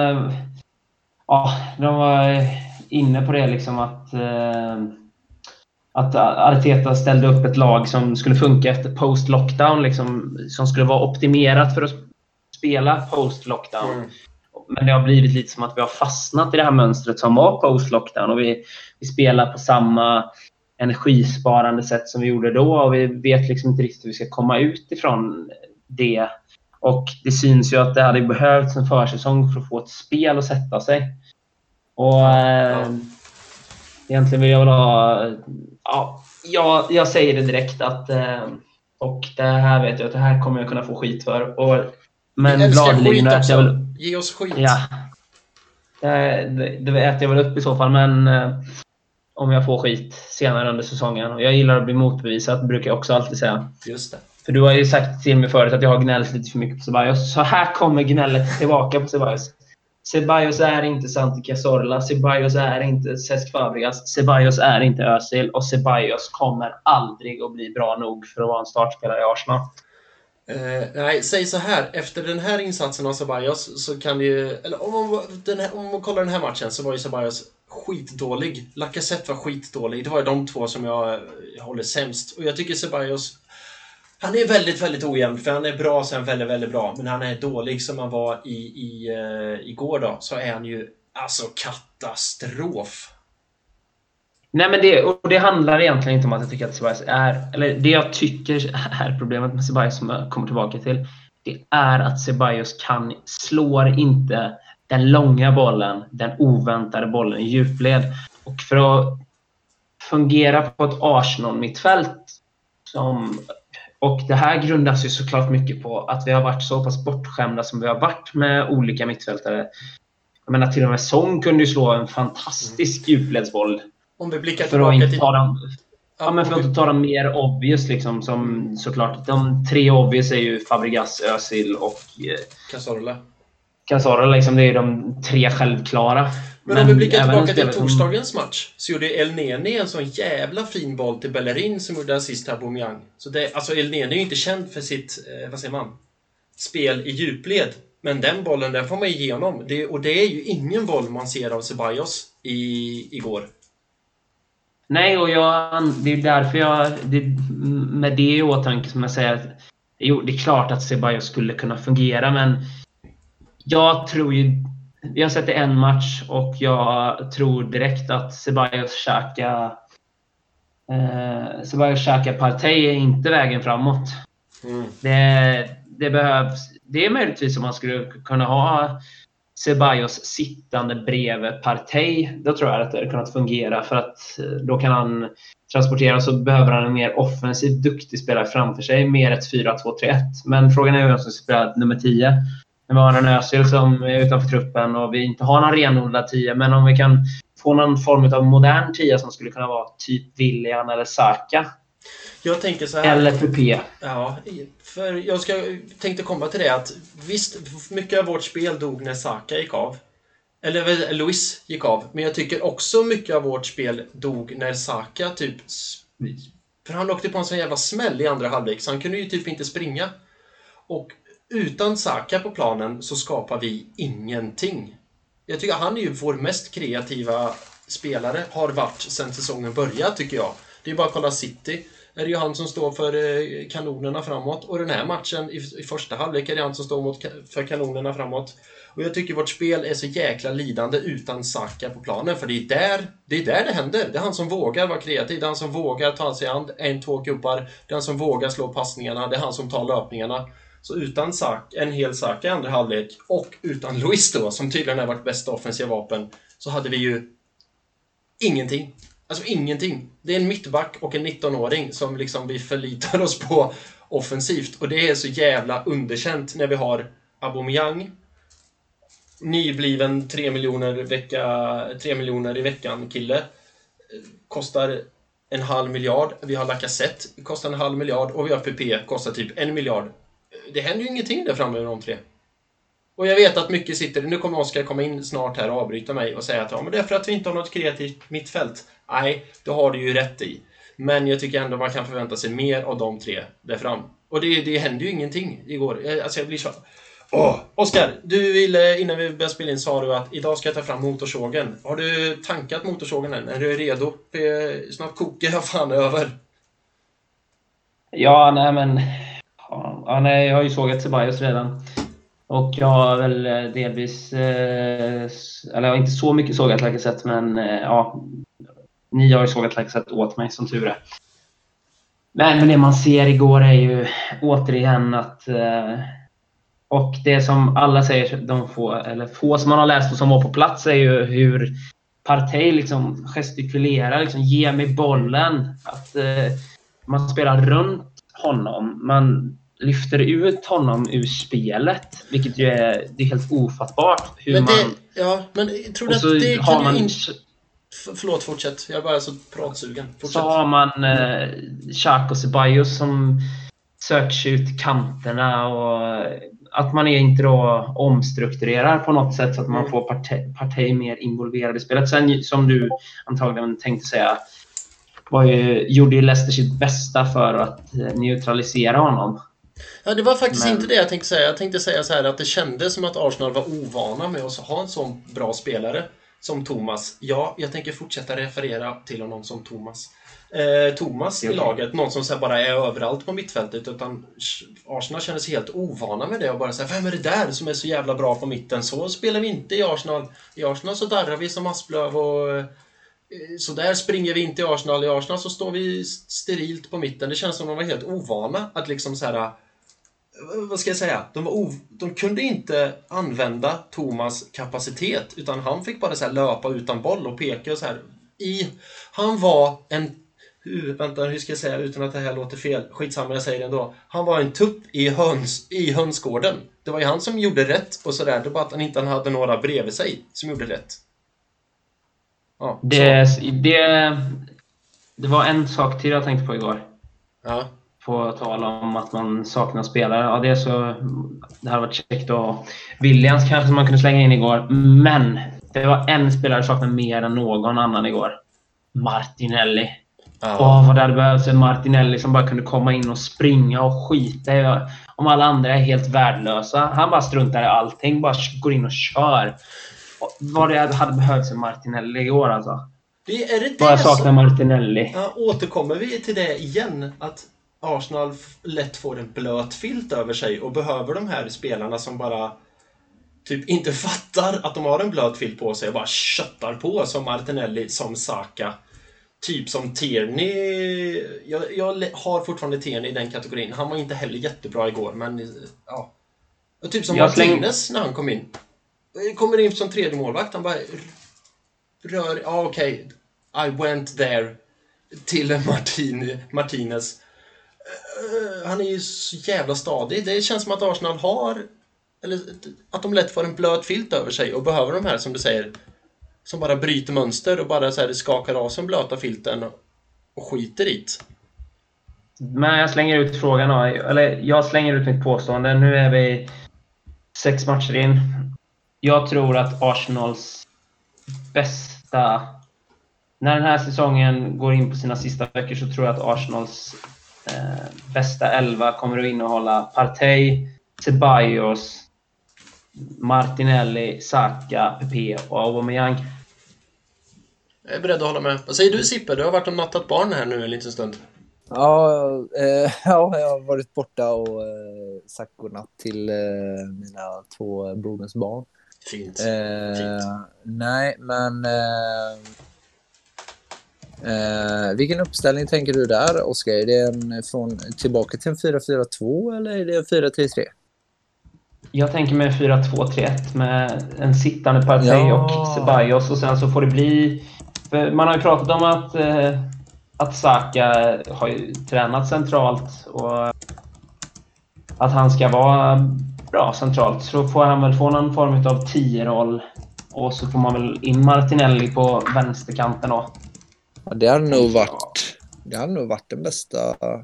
ja, de var inne på det liksom att eh, att Arteta ställde upp ett lag som skulle funka efter post-lockdown liksom, som skulle vara optimerat för att spela post-lockdown. Mm. Men det har blivit lite som att vi har fastnat i det här mönstret som var post-lockdown och vi, vi spelar på samma energisparande sätt som vi gjorde då och vi vet liksom inte riktigt hur vi ska komma ut ifrån det. Och det syns ju att det hade behövts en försäsong för att få ett spel att sätta sig. Och eh, egentligen vill jag väl ha ja, jag, jag säger det direkt att eh, och det här vet jag att det här kommer jag kunna få skit för. Och, men gladeligen att jag vill, ge oss skit. Ja. Det, det, det äter jag väl upp i så fall, men eh, om jag får skit senare under säsongen. Och jag gillar att bli motbevisat, brukar jag också alltid säga. Just det. För du har ju sagt till mig förut att jag har gnällt lite för mycket på Ceballos. Så här kommer gnället tillbaka på Ceballos. Ceballos är inte Santi Cazorla. Ceballos är inte Cesc Fabregas. Ceballos är inte Özil. Och Ceballos kommer aldrig att bli bra nog för att vara en startspelare i Arsenal. Uh, nej, säg så här. Efter den här insatsen av Ceballos så kan det ju... Eller om man, den här, om man kollar den här matchen så var ju Ceballos skitdålig. Lacazette var skitdålig. Det var ju de två som jag, jag håller sämst. Och jag tycker Ceballos... Han är väldigt, väldigt ojämn. För han är bra, sen väldigt, väldigt bra. Men han är dålig som han var i, i, uh, igår då. Så är han ju Alltså katastrof. Nej, men det, och det handlar egentligen inte om att jag tycker att Ceballos är... Eller det jag tycker är problemet med Ceballos som jag kommer tillbaka till. Det är att Ceballos kan slår inte den långa bollen, den oväntade bollen i djupled. Och för att fungera på ett Arsenal-mittfält som... Och det här grundas ju såklart mycket på att vi har varit så pass bortskämda som vi har varit med olika mittfältare. Jag menar, till och med Son kunde ju slå en fantastisk djupledsboll. Om vi blickar för tillbaka att inte till... ta dem, ja, men för att inte ta dem mer obvious liksom, som såklart. De tre obvious är ju Fabregas, Özil och eh, Cazorla. Cazorla liksom, det är de tre självklara. Men, men om vi blickar även tillbaka till spelare som- torsdagens match så gjorde El Neni en sån jävla fin boll till Bellerin som gjorde assist till Aubameyang. Så det, alltså El Neni är ju inte känd för sitt, eh, vad säger man, spel i djupled. Men den bollen, den får man igenom. Det, och det är ju ingen boll man ser av Ceballos i, igår. Nej, och jag, det är därför jag, det, med det i åtanke som jag säger att jo, det är klart att Ceballos skulle kunna fungera, men jag tror ju, vi har sett det en match och jag tror direkt att Ceballos käka eh, Ceballos käka Partey är inte vägen framåt. Mm. Det, det behövs, det är möjligtvis om man skulle kunna ha Ceballos sittande bredvid Partey, då tror jag att det hade kunnat fungera, för att då kan han transportera, så behöver han en mer offensiv, duktig spelare framför sig, mer ett fyra två tre ett. Men frågan är ju vem som spelar nummer tio. När vi har en Özil som är utanför truppen och vi inte har någon renodlad tio, men om vi kan få någon form av modern tio som skulle kunna vara typ Willian eller Saka. Jag tänker så här... Eller P. Ja, för jag ska, tänkte komma till det att visst, mycket av vårt spel dog när Saka gick av. Eller Luis gick av. Men jag tycker också mycket av vårt spel dog när Saka typ... För han åkte på en sån jävla smäll i andra halvlek, så han kunde ju typ inte springa. Och utan Saka på planen så skapar vi ingenting. Jag tycker han är ju vår mest kreativa spelare, har varit sedan säsongen började, tycker jag. Det är bara att kolla City. Är det ju han som står för kanonerna framåt. Och den här matchen i, i första halvlek är det han som står mot, för kanonerna framåt. Och jag tycker vårt spel är så jäkla lidande utan Saka på planen. För det är där det, är där det händer. Det är han som vågar vara kreativ. Det är han som vågar ta sig an en, två gubbar. Det är han som vågar slå passningarna. Det är han som tar löpningarna. Så utan Saka, en hel Saka i andra halvlek och utan Luis då, som tydligen har varit bästa offensiva vapen, så hade vi ju ingenting. Alltså ingenting. Det är en mittback och en nittonåring som liksom vi förlitar oss på offensivt. Och det är så jävla underkänt när vi har Aubameyang, nybliven tre miljoner, vecka, tre miljoner i veckan kille, kostar en halv miljard. Vi har Lacazette, kostar en halv miljard. Och vi har P P, kostar typ en miljard. Det händer ju ingenting där framme med de tre. Och jag vet att mycket sitter... Nu kommer Oskar komma in snart här och avbryta mig och säga att ja, men det är för att vi inte har något kreativt mittfält. Nej, det har du ju rätt i. Men jag tycker ändå man kan förvänta sig mer av de tre där fram. Och det, det händer ju ingenting igår. Alltså jag blir så... Åh, Oskar, du ville innan vi började spela in sa du att idag ska jag ta fram motorsågen. Har du tankat motorsågen än? Är du redo? Snart kokar jag fan över. Ja, nej men... Ja, nej, jag har ju sågat Ceballos redan. Och jag har väl delvis... Eh, eller jag har inte så mycket sågat Lacazette, men eh, ja... Ni har ju sågat Lacazette åt mig, som tur är. Men, men det man ser igår är ju återigen att... Eh, och det som alla säger, de få, eller få som man har läst och som var på plats, är ju hur Partey liksom gestikulerar, liksom ge mig bollen. Att eh, man spelar runt honom. Man lyfter ut honom ur spelet, vilket ju är, det är helt ofattbart. Hur men det, man, ja, men tror du att det kan man, ju inte... Förlåt, fortsätt. Jag är bara så pratsugen. Fortsätt. Så har man eh, Xhaka och Ceballos som söker sig ut kanterna, och att man inte då omstrukturerar på något sätt så att man mm. får Partey, Partey mer involverad i spelet. Sen som du antagligen tänkte säga, var ju, gjorde ju Leicester sitt bästa för att neutralisera honom. Ja, det var faktiskt Men... inte det jag tänkte säga. Jag tänkte säga så här att det kändes som att Arsenal var ovana med att ha en sån bra spelare som Thomas. Ja, jag tänker fortsätta referera till honom som Thomas. eh, Thomas i laget. Någon som så här, bara är överallt på mittfältet. Utan Arsenal känner sig helt ovana med det. Och bara säga, vem är det där som är så jävla bra på mitten? Så spelar vi inte i Arsenal. I Arsenal så darrar vi som asplöv och... Så där springer vi inte i Arsenal. I Arsenal så står vi sterilt på mitten. Det känns som de var helt ovana att liksom så här... Vad ska jag säga? De, var ov... de kunde inte använda Thomas kapacitet. Utan han fick bara så här löpa utan boll och peka och så här. I... Han var en... Uh, vänta, hur ska jag säga utan att det här låter fel? Skitsamma, jag säger det ändå. Han var en tupp i, höns... i hönsgården. Det var ju han som gjorde rätt och sådär. Det var att han inte hade några bredvid sig som gjorde rätt. Ja, det, det, det var en sak till jag tänkte på igår. Ja. På tal om att man saknar spelare. Ja, det är så... Det hade varit käckt och Williams kanske man kunde slänga in igår. Men det var en spelare som saknade mer än någon annan igår. Martinelli. Ja. Åh, vad det hade behövts en Martinelli som bara kunde komma in och springa och skita i, om alla andra är helt värdelösa. Han bara struntar i allting. Bara går in och kör. Vad det hade behövts en Martinelli igår alltså. Det är det bara det saknar som... Martinelli. Ja, återkommer vi till det igen. Att Arsenal lätt får en blöt filt över sig och behöver de här spelarna som bara typ inte fattar att de har en blöt filt på sig och bara köttar på som Martinelli, som Saka. Typ som Tierney. Jag, jag har fortfarande Tierney i den kategorin. Han var inte heller jättebra igår, men ja. Och typ som Jag Martinez släng... när han kom in. Kommer in som tredje målvakt. Han bara rör... Ja, ah, okej. Okay. I went there till Martin, Martinez. Uh, han är ju så jävla stadig. Det känns som att Arsenal har... Eller att de lätt får en blöt filt över sig och behöver de här, som du säger, som bara bryter mönster och bara så här skakar av som blöta filten och, och skiter i det. Men jag slänger ut frågan då. Eller jag slänger ut mitt påstående. Nu är vi sex matcher in. Jag tror att Arsenals bästa... När den här säsongen går in på sina sista veckor så tror jag att Arsenals eh, bästa elva kommer att innehålla Partey, Ceballos, Martinelli, Saka, Pepe och Aubameyang. Jag är beredd att hålla med. Vad säger du, Sippe? Du har varit och nattat barn här nu en liten stund. Ja, eh, ja, jag har varit borta och eh, sagt godnatt till eh, mina två broderns barn. Fint. Eh, Fint. Nej, men... Eh, eh, vilken uppställning tänker du där, Oskar? Är det en från tillbaka till en fyra fyra två eller är det en fyra tre tre? Jag tänker med fyra två tre ett med en sittande Partey Ja. och Ceballos, och sen så får det bli... För man har ju pratat om att, eh, att Saka har ju tränat centralt och att han ska vara bra centralt. Så får han väl få någon form av tio-roll och så får man väl in Martinelli på vänsterkanten då. Ja, det har nog varit, det har nog varit den bästa...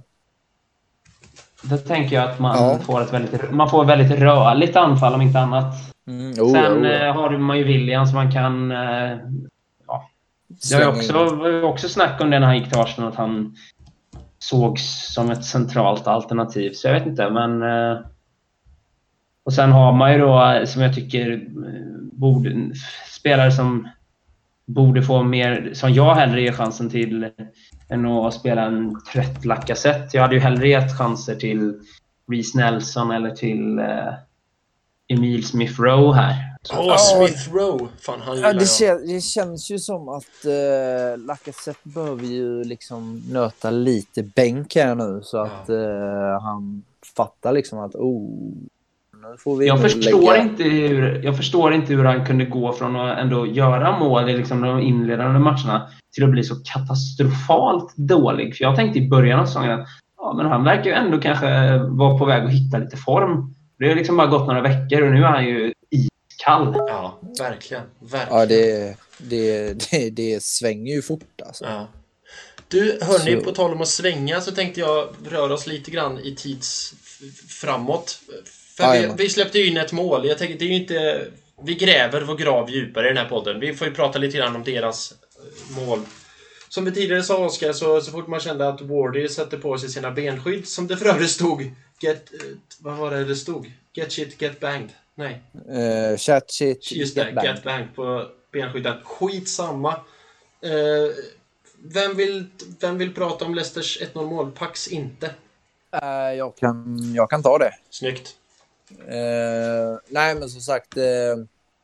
Då tänker jag att man, Ja. får ett väldigt, man får ett väldigt rörligt anfall om inte annat. Mm, oh, Sen oh. eh, har man ju William som man kan... Eh, ja. Det har ju också, också snack om det när han gick till Arsenal, att han sågs som ett centralt alternativ. Så jag vet inte, men... Eh, och sen har man ju då, som jag tycker, borde, spelare som borde få mer... Som jag hellre ger chansen till än att spela en trött Lacazette. Jag hade ju hellre gett chanser till Reece Nelson eller till eh, Emil Smith-Rowe här. Åh, oh, Smith Rowe. Fan, han Ja, gillar det, jag. kän, det känns ju som att eh, Lacazette behöver ju liksom nöta lite bänk här nu så att Ja. eh, han fattar liksom att oh, nu får vi Jag nog förstår, lägga... inte hur, jag förstår inte hur han kunde gå från att ändå göra mål i liksom de inledande matcherna till att bli så katastrofalt dålig. För jag tänkte i början av säsongen att ja, men han verkar ju ändå kanske vara på väg att hitta lite form. Det har liksom bara gått några veckor och nu är han ju iskall. Ja, verkligen. verkligen. Ja, det, det, det, det svänger ju fort alltså. Ja. Du, hörni, Så- på tal om att svänga så tänkte jag röra oss lite grann i tids f- framåt. För Ja, vi, ja. vi släppte ju in ett mål. Jag tänker, det är ju inte... Vi gräver vår grav djupare i den här podden. Vi får ju prata lite grann om deras eh, mål. Som vi tidigare sa, Oskar, så, så fort man kände att Wardy sätter på sig sina benskydd, som det för övrigt stod, get, eh, vad var det det stod? Get shit, get banged. Nej, Uh, chat shit, just get det, back. get banged på benskydden. Skitsamma. Eh, vem vill, vem vill prata om Leicesters ett noll mål? Pax inte. Uh, jag, kan, jag kan ta det. Snyggt. Uh, nej, men som sagt... Uh,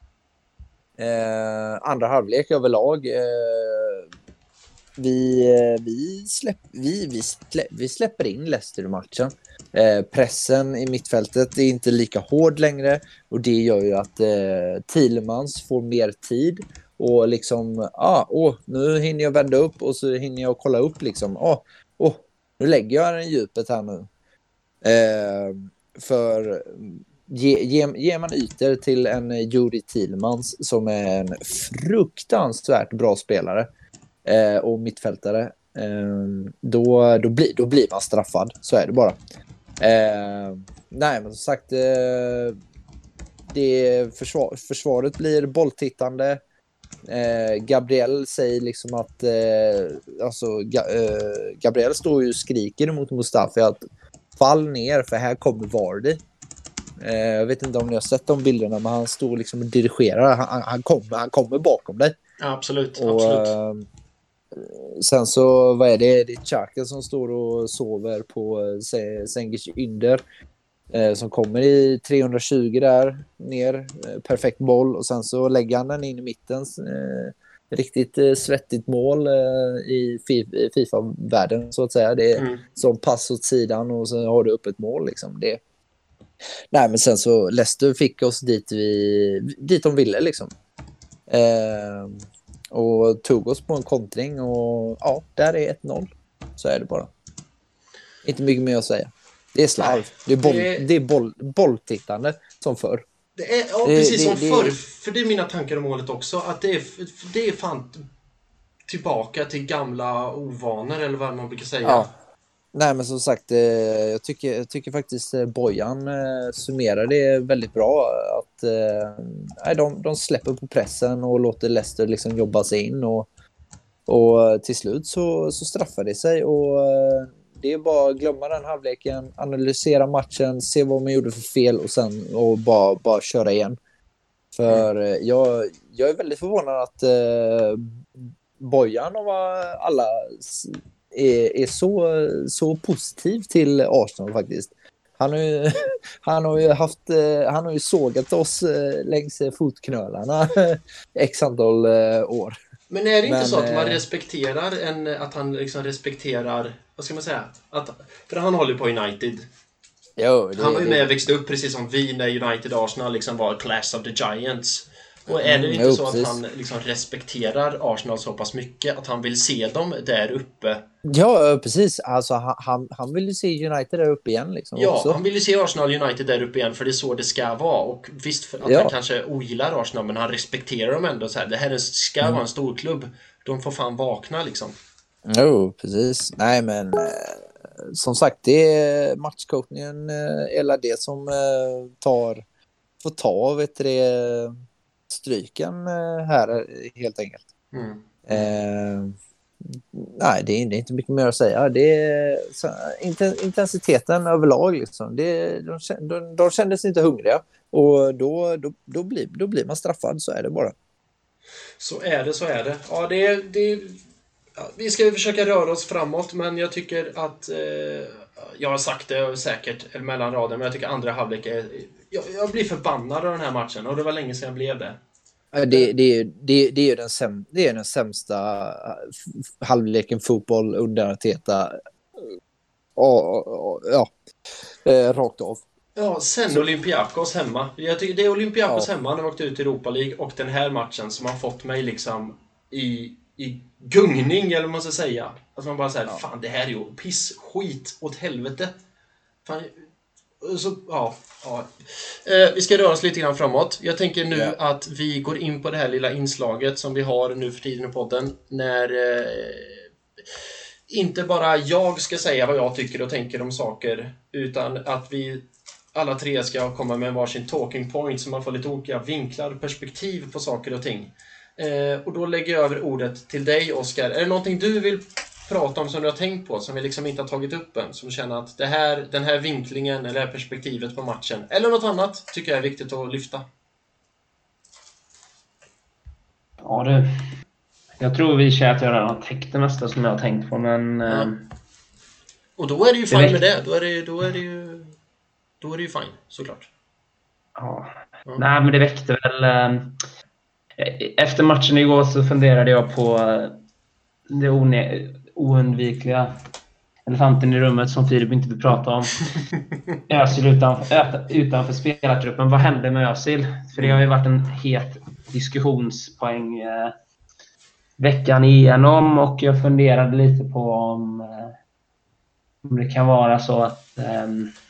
uh, andra halvlek överlag... Uh, vi, uh, vi, släpp, vi, vi, släpp, vi släpper in Leicester i matchen. Uh, pressen i mittfältet är inte lika hård längre. Och det gör ju att uh, Thielemans får mer tid. Och liksom, ah, åh, nu hinner jag vända upp och så hinner jag kolla upp liksom. Ah, åh, nu lägger jag den i djupet här nu. Eh, för ge, ge, ger man ytor till en Juri Thielemans som är en fruktansvärt bra spelare eh, och mittfältare, eh, då, då, blir, då blir man straffad. Så är det bara. Eh, nej, men som sagt, eh, det försvar, försvaret blir bolltittande. Eh, Gabriel säger liksom att eh, alltså, Ga- eh, Gabriel står ju och skriker mot Mustafi att fall ner för här kommer Vardy. Eh, jag vet inte om ni har sett de bilderna, men han står liksom och dirigerar. Han, han, kommer, han kommer bakom dig. Ja, absolut. Och, absolut. Eh, sen så, vad är det? Det är Xhaka som står och sover på eh, Cengiz Ynder. Eh, som kommer i trehundratjugo där ner, eh, perfekt boll, och sen så lägger han den in i mitten, eh, riktigt eh, svettigt mål eh, i FIFA-världen så att säga. Det är mm. som pass åt sidan och så har du upp ett mål liksom. Det... Nej, men sen så Leicester fick oss dit vi dit de ville liksom. Eh, och tog oss på en kontring och ja, där är ett noll. Så är det bara. Inte mycket mer att säga. Det är slarv. Det är, boll, det är... Det är boll, bolltittande som förr. Det är, ja, precis det, som det, förr. Det... För det är mina tankar om målet också. Att det är, det är fan tillbaka till gamla ovanor, eller vad man brukar säga. Ja. Nej, men som sagt, jag tycker, jag tycker faktiskt Bojan summerar det väldigt bra. Att nej, de, de släpper på pressen och låter Leicester liksom jobba sig in. Och, och till slut så, så straffar det sig. Och det är bara att glömma den halvleken, analysera matchen, se vad man gjorde för fel och sen och bara, bara köra igen. För mm. jag, jag är väldigt förvånad att eh, Bojan och alla är, är så, så positiv till Arsenal faktiskt. Han har ju, han har ju haft, han har ju sågat oss längs fotknölarna x antal år. Men är det inte Men, så att man respekterar en, att han liksom respekterar, vad ska man säga, att, för han håller på United. Jo, det, han var ju med och växte upp precis som vi när United Arsenal liksom var Clash of the Giants. Och är det inte mm, så att han liksom respekterar Arsenal så pass mycket att han vill se dem där uppe? Ja, precis. Alltså han, han vill ju se United där uppe igen liksom. Ja, också. Han vill ju se Arsenal United där uppe igen, för det är så det ska vara. Och visst, för att ja. han kanske ogillar Arsenal, men han respekterar dem ändå så här. Det här ska mm. vara en stor klubb. De får fan vakna liksom. Jo, precis. Nej, men eh, som sagt, det är matchcoachningen eh, eller det som eh, tar får ta vet det stryken eh, här helt enkelt. Mm. Eh, nej, det är, det är inte mycket mer att säga. Det är så, intensiteten överlag liksom. Det, de, de, de kändes inte hungriga och då, då, då, blir, då blir man straffad, så är det bara. Så är det, så är det. Ja, det är... Det... Ja, vi ska försöka röra oss framåt, men jag tycker att eh, jag har sagt det säkert eller mellan rader, men jag tycker andra halvlek är, jag, jag blir förbannad av den här matchen, och det var länge sedan jag blev det. Det, det, det, det, är den säm, det är den sämsta halvleken fotboll under Arteta. Ja, ja, ja, rakt av. Ja, sen så. Olympiakos hemma. Jag tycker det är Olympiakos ja. hemma när de åkte ut i Europa League, och den här matchen som har fått mig liksom i i gungning, eller vad man ska säga. Alltså man bara säger, ja. fan det här är ju piss, skit, åt helvete. Fan, så, ja, ja. Eh, vi ska röra oss lite grann framåt. Jag tänker nu ja. att vi går in på det här lilla inslaget som vi har nu för tiden i podden, när eh, inte bara jag ska säga vad jag tycker och tänker om saker, utan att vi alla tre ska komma med varsin talking point, så man får lite olika vinklar och perspektiv på saker och ting. Eh, och då lägger jag över ordet till dig, Oskar. Är det någonting du vill prata om som du har tänkt på, som vi liksom inte har tagit upp än, som känner att det här, den här vinklingen eller det här perspektivet på matchen eller något annat tycker jag är viktigt att lyfta? Ja, det Jag tror vi att jag redan har täckt det mesta som jag har tänkt på, men... Ja. Eh, och då är det ju det fine väck- med det. Då är det ju, då är det ju, då är det ju fine, såklart. ja. Ja. Nej, men det väckte väl... Eh, efter matchen igår så funderade jag på eh, det one- oundvikliga elefanten i rummet som Filip inte vill prata om. Özil utanför, utanför spelartruppen. Vad hände med Özil? För det har ju varit en het diskussionspoäng eh, veckan igenom, och jag funderade lite på om, eh, om det kan vara så att, eh,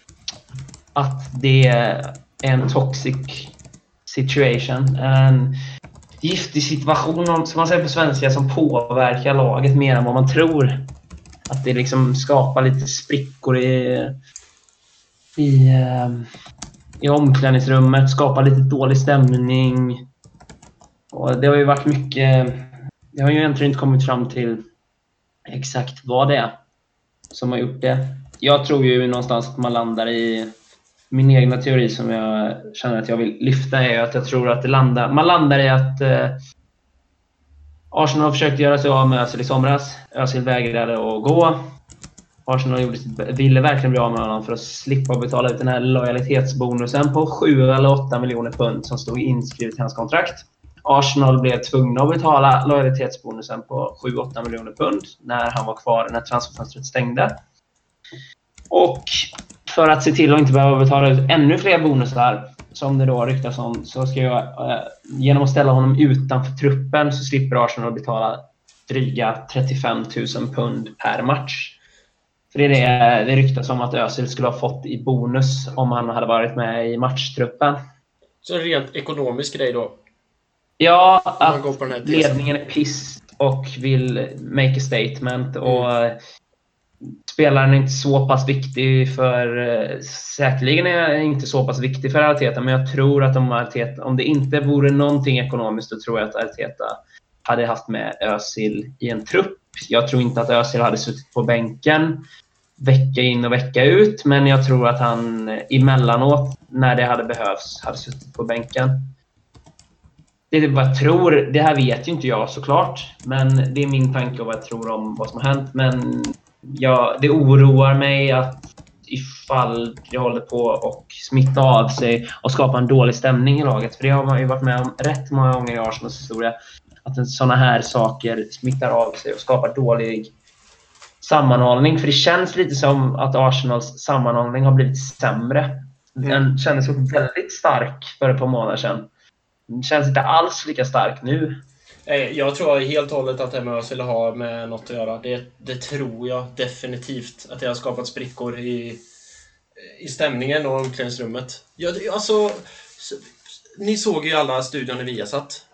att det är en toxic situation, en giftig situation som man säger på svenska, som påverkar laget mer än vad man tror. Att det liksom skapar lite sprickor i, i, i omklädningsrummet, skapar lite dålig stämning. Och det har ju varit mycket... Jag har ju egentligen inte kommit fram till exakt vad det är som har gjort det. Jag tror ju någonstans att man landar i... Min egna teori som jag känner att jag vill lyfta är att jag tror att det landar... Man landar i att... Eh, Arsenal har försökt göra sig av med Özil i somras. Özil vägrade att gå. Arsenal gjorde sitt, ville verkligen bli av med honom för att slippa betala ut den här lojalitetsbonusen på sju eller åtta miljoner pund som stod inskrivet i hans kontrakt. Arsenal blev tvungna att betala lojalitetsbonusen på sju åtta miljoner pund när han var kvar, när transferfönstret stängde. Och för att se till att inte behöva betala ut ännu fler bonusar, som det då ryktas om, så ska jag eh, genom att ställa honom utanför truppen så slipper Arsenal betala dryga trettiofem tusen pund per match. För det är det, det ryktas om att Özil skulle ha fått i bonus om han hade varit med i matchtruppen. Så en rent ekonomisk grej då? Ja, man går på den här att ledningen är piss och vill make a statement. Mm. Och spelaren är inte så pass viktig för... Säkerligen är jag inte så pass viktig för Arteta, men jag tror att om, Arteta, om det inte vore någonting ekonomiskt, så tror jag att Arteta hade haft med Özil i en trupp. Jag tror inte att Özil hade suttit på bänken vecka in och vecka ut, men jag tror att han emellanåt, när det hade behövts, hade suttit på bänken. Det är vad jag tror. Det här vet ju inte jag såklart, men det är min tanke och vad jag tror om vad som har hänt. Men ja, det oroar mig att ifall det håller på och smitta av sig och skapa en dålig stämning i laget. För det har man ju varit med om rätt många gånger i Arsenals historia, att sådana här saker smittar av sig och skapar dålig sammanhållning. För det känns lite som att Arsenals sammanhållning har blivit sämre. Den mm. kändes väldigt stark för ett par månader sedan. Den känns inte alls lika stark nu. Jag tror helt och hållet att det med Özil har med något att göra. Det, det tror jag definitivt. Att det har skapat sprickor i, i stämningen och omklädningsrummet. Ja, alltså, ni såg ju alla studion i Viasat.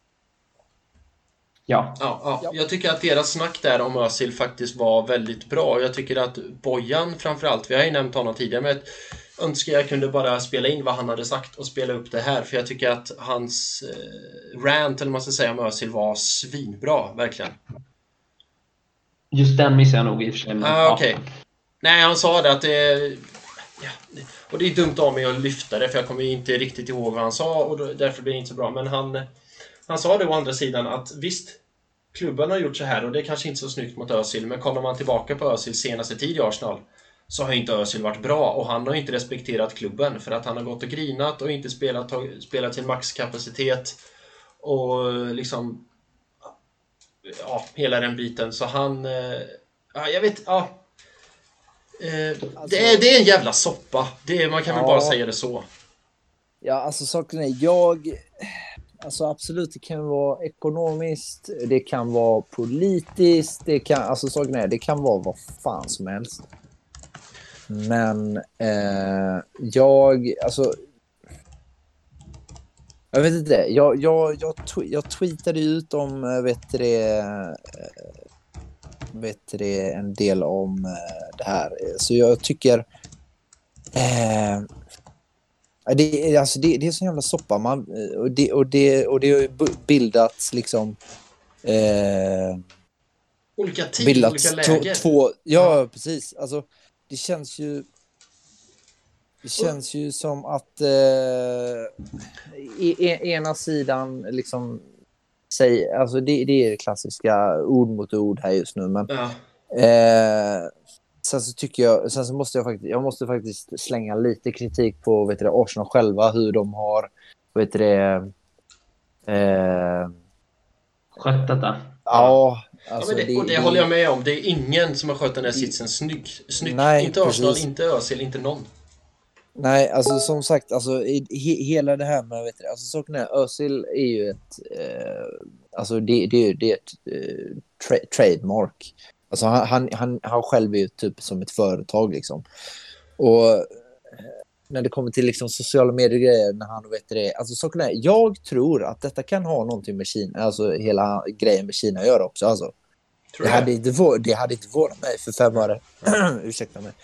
Ja. Ja, ja. ja. Jag tycker att deras snack där om Özil faktiskt var väldigt bra. Jag tycker att Bojan framförallt, vi har ju nämnt honom tidigare, men önskar jag kunde bara spela in vad han hade sagt och spela upp det här. För jag tycker att hans eh, rant, eller man ska säga, om Özil var svinbra, verkligen. Just den missar jag nog i och för sig. Men ah, okej. Okay. Nej, han sa det att det... Ja, och det är dumt av mig att lyfta det, för jag kommer inte riktigt ihåg vad han sa, och då, därför blir det inte så bra. Men han... Han sa det å andra sidan att visst, klubben har gjort så här och det är kanske inte så snyggt mot Özil, men kollar man tillbaka på Özils senaste tid i Arsenal så har inte Özil varit bra, och han har inte respekterat klubben för att han har gått och grinat och inte spelat, spelat sin maxkapacitet och liksom ja, hela den biten. Så han ja, jag vet, ja alltså, det, är, det är en jävla soppa, det är, man kan väl ja, bara säga det så. Ja, alltså saken är, jag Alltså absolut, det kan vara ekonomiskt, det kan vara politiskt, det kan, alltså saken är, det kan vara vad fan som helst. Men eh, jag, alltså jag vet inte, jag, jag, jag, jag tweetade ut om, vet det, vet det, en del om det här. Så jag tycker eh, Det är, alltså det, det är så jävla soppa. Man, och, det, och, det, och det har bildats liksom... Eh, olika tid, olika läger. Två, ja, ja, precis. Alltså, det känns ju... Det känns ju som att... Eh, e, ena sidan liksom säg, alltså det, det är det klassiska ord mot ord här just nu. Men, Ja. eh, sen så tycker jag, sen så måste jag faktiskt, jag måste faktiskt slänga lite kritik på, vet du det, Arsenal själva, hur de har, vet du det, eh, skött detta. ja, Alltså ja, men det, och det, det håller jag med om. Det är ingen som har skött den här sitsen snygg. snygg. Nej, inte Arsenal, precis. inte Özil, inte någon. Nej, alltså som sagt, alltså i, he, hela det här med, vet du, alltså saken är, Özil är ju ett, eh, alltså det, det, det är ett eh, tra, trademark. Alltså han, han, han, han själv är ju typ som ett företag liksom. Och eh, när det kommer till liksom sociala medier när han vet det, alltså saken är, jag tror att detta kan ha någonting med Kina, alltså hela grejen med Kina att göra också, alltså. Det hade, inte vår, det hade inte varit mig för fem år. Ursäkta mig.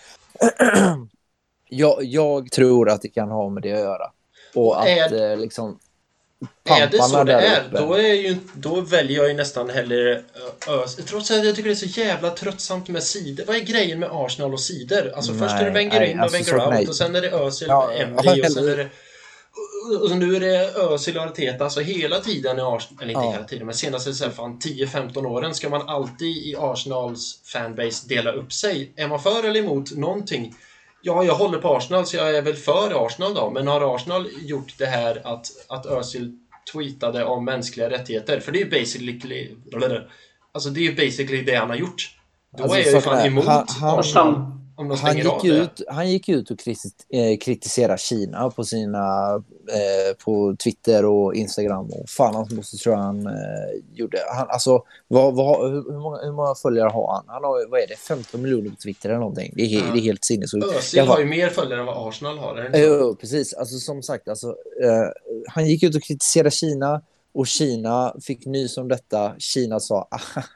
jag, jag tror att det kan ha med det att göra. Och att är, eh, liksom... Är det så det är, då, är ju, då väljer jag ju nästan hellre Özil. Trots att jag tycker det är så jävla tröttsamt med sidor. Vad är grejen med Arsenal och sidor? Alltså nej, först är det Wenger in och alltså, Wenger out. Nej. Och sen är det Özil ja, Emery. Och sen är det... Och nu är det Özil och Arteta. Alltså hela tiden i Arsenal, eller inte ja. hela tiden, men senaste så här, fan, tio femton åren ska man alltid i Arsenals fanbase dela upp sig. Är man för eller emot någonting? Ja, jag håller på Arsenal så jag är väl för Arsenal då. Men har Arsenal gjort det här att, att Özil tweetade om mänskliga rättigheter? För det är ju basically, alltså det är ju basically det han har gjort. Då alltså, är jag ju fan emot han, han, Arsenal. Om de han, gick ut, han gick ut och kritiserade Kina på sina eh, på Twitter och Instagram och fan han måste tror jag han eh, gjorde han, alltså vad, vad, hur, hur, många, hur många följare har han? Han har, vad är det, femton miljoner på Twitter eller någonting. Det är, ja. det är helt sinnessykt. Özil har ju mer följare än vad Arsenal har. Ja, precis. Alltså som sagt, alltså, eh, han gick ut och kritiserade Kina. Och Kina fick nys om detta. Kina sa,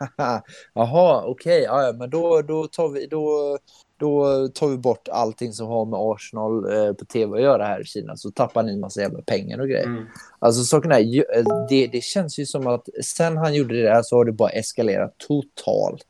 jaha, okej, okay, ja, men då, då, tar vi, då, då tar vi bort allting som har med Arsenal eh, på tv att göra här i Kina. Så tappar ni en massa jävla pengar och grejer. Mm. Alltså saken är, det, det känns ju som att sen han gjorde det där så har det bara eskalerat totalt.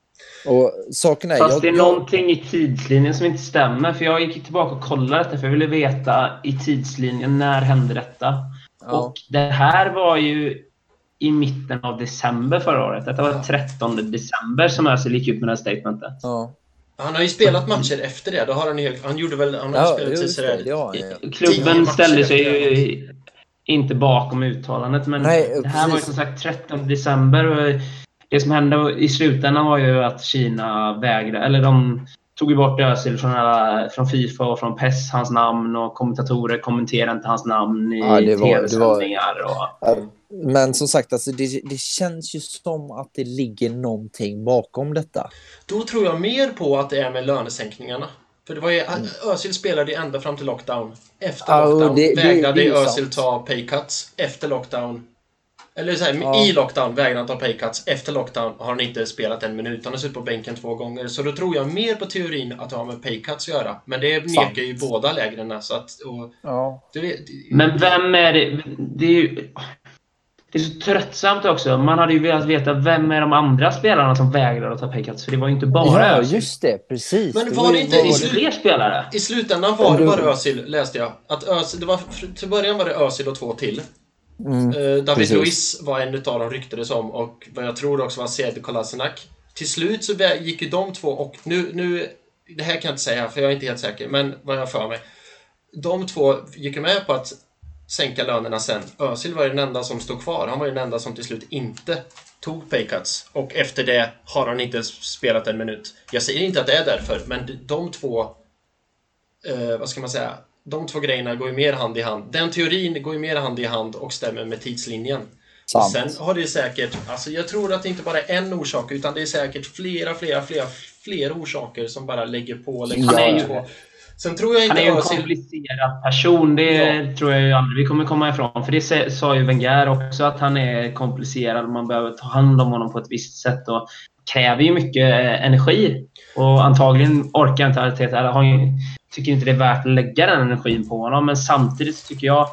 Och saken är... Fast jag, det är jag... någonting i tidslinjen som inte stämmer. För jag gick tillbaka och kollade detta för jag ville veta i tidslinjen när hände detta. Ja. Och det här var ju i mitten av december förra året. Det var trettonde december som Özil gick ut med det här statementet. Ja. Han har ju spelat matcher efter det. Då har han, ju, han gjorde väl... Han har ja, spelat just det, ja, ja. Klubben ställde sig ju inte bakom uttalandet. Men nej, det här var ju som sagt trettonde december. Och det som hände i slutändan var ju att Kina vägrade. Eller de... tog ju bort Özil från, alla, från FIFA och från P E S, hans namn, och kommentatorer kommenterade inte hans namn i ja, tv-sändningar. Och... Ja, men som sagt, alltså, det, det känns ju som att det ligger någonting bakom detta. Då tror jag mer på att det är med lönesänkningarna. För det var ju, mm. Özil spelade ju ända fram till lockdown. Efter ja, lockdown det, vägrade det, det Özil ta pay cuts. Efter lockdown. Eller så här, ja. I lockdown vägrar han ta pay cuts. Efter lockdown har han inte spelat en minut. Han har suttit på bänken två gånger. Så då tror jag mer på teorin att ha med pay cuts att göra. Men det nekar ju båda lägren. Så att, och, ja. det, det, men vem är det? Det är ju... Det är så tröttsamt också. Man hade ju velat veta vem är de andra spelarna som vägrar att ta pay cuts. För det var ju inte bara ja, Özil. Just det, precis. Men var det inte i, slu- fler spelare? I slutändan var det bara Özil, läste jag. Att Özil, det var, till början var det Özil och två till. Mm, uh, David precis. Luiz var en utav dem ryktades om. Och vad jag tror också var Sead Kolasinac. Till slut så gick ju de två. Och nu, nu, det här kan jag inte säga för jag är inte helt säker. Men vad jag för mig. De två gick med på att sänka lönerna sen. Özil var den enda som stod kvar. Han var den enda som till slut inte tog pay cuts. Och efter det har han inte spelat en minut. Jag säger inte att det är därför. Men de två eh, vad ska man säga, de två grejerna går ju mer hand i hand. Den teorin går ju mer hand i hand och stämmer med tidslinjen. Och sen har det säkert, alltså jag tror att det inte bara är en orsak utan det är säkert flera, flera, flera, flera orsaker som bara lägger på, lägger ja. på. Sen tror jag inte han är ju en komplicerad person, det ja. tror jag ju aldrig vi kommer komma ifrån. För det sa ju Wenger också, att han är komplicerad. Man behöver ta hand om honom på ett visst sätt och kräver ju mycket energi. Och antagligen orkar inte Arteta, eller har ju, tycker inte det är värt att lägga den energin på honom. Men samtidigt tycker jag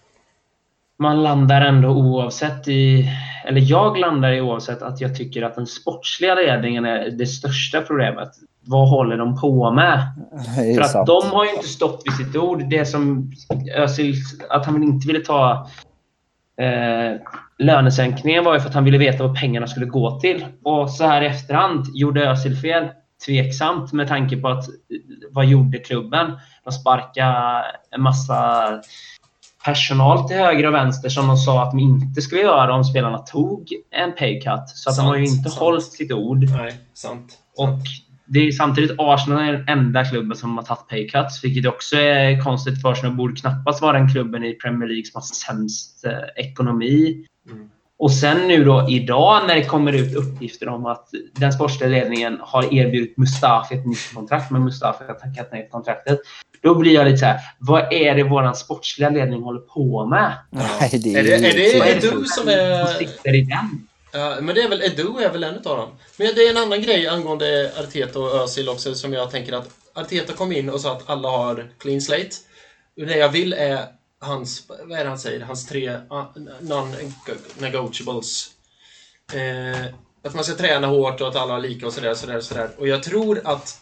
man landar ändå oavsett i, eller jag landar i oavsett att jag tycker att den sportsliga ledningen är det största problemet. Vad håller de på med? För att sant. De har ju inte stått vid sitt ord. Det som Özil, att han inte ville ta eh, lönesänkningen var ju för att han ville veta vad pengarna skulle gå till. Och så här i efterhand gjorde Özil fel. Tveksamt med tanke på att vad gjorde klubben? De sparkade en massa personal till höger och vänster som de sa att de inte skulle göra om spelarna tog en pay cut. Så att sant, de har ju inte sant. hållit sitt ord. Nej, sant. Och det är samtidigt Arsenal är den enda klubben som har tagit pay cuts, vilket också är konstigt för Arsenal. Borde knappast vara den klubben i Premier League som har sämst eh, ekonomi. Mm. Och sen nu då idag när det kommer ut uppgifter om att den sportsliga ledningen har erbjudit Mustafi ett nytt kontrakt, men Mustafi har tackat nej till kontraktet. Då blir jag lite så här, vad är det våran sportsliga ledning håller på med? Nej, det är, är det, är det Edu som är... sitter i den? Ja, men det är väl Edu är väl en av dem. Men det är en annan grej angående Arteta och Özil också som jag tänker att Arteta kom in och sa att alla har clean slate. Det jag vill är hans, vad är det han säger? Hans tre uh, non-negotiables. Eh, att man ska träna hårt och att alla är lika och sådär, sådär, sådär. Och jag tror att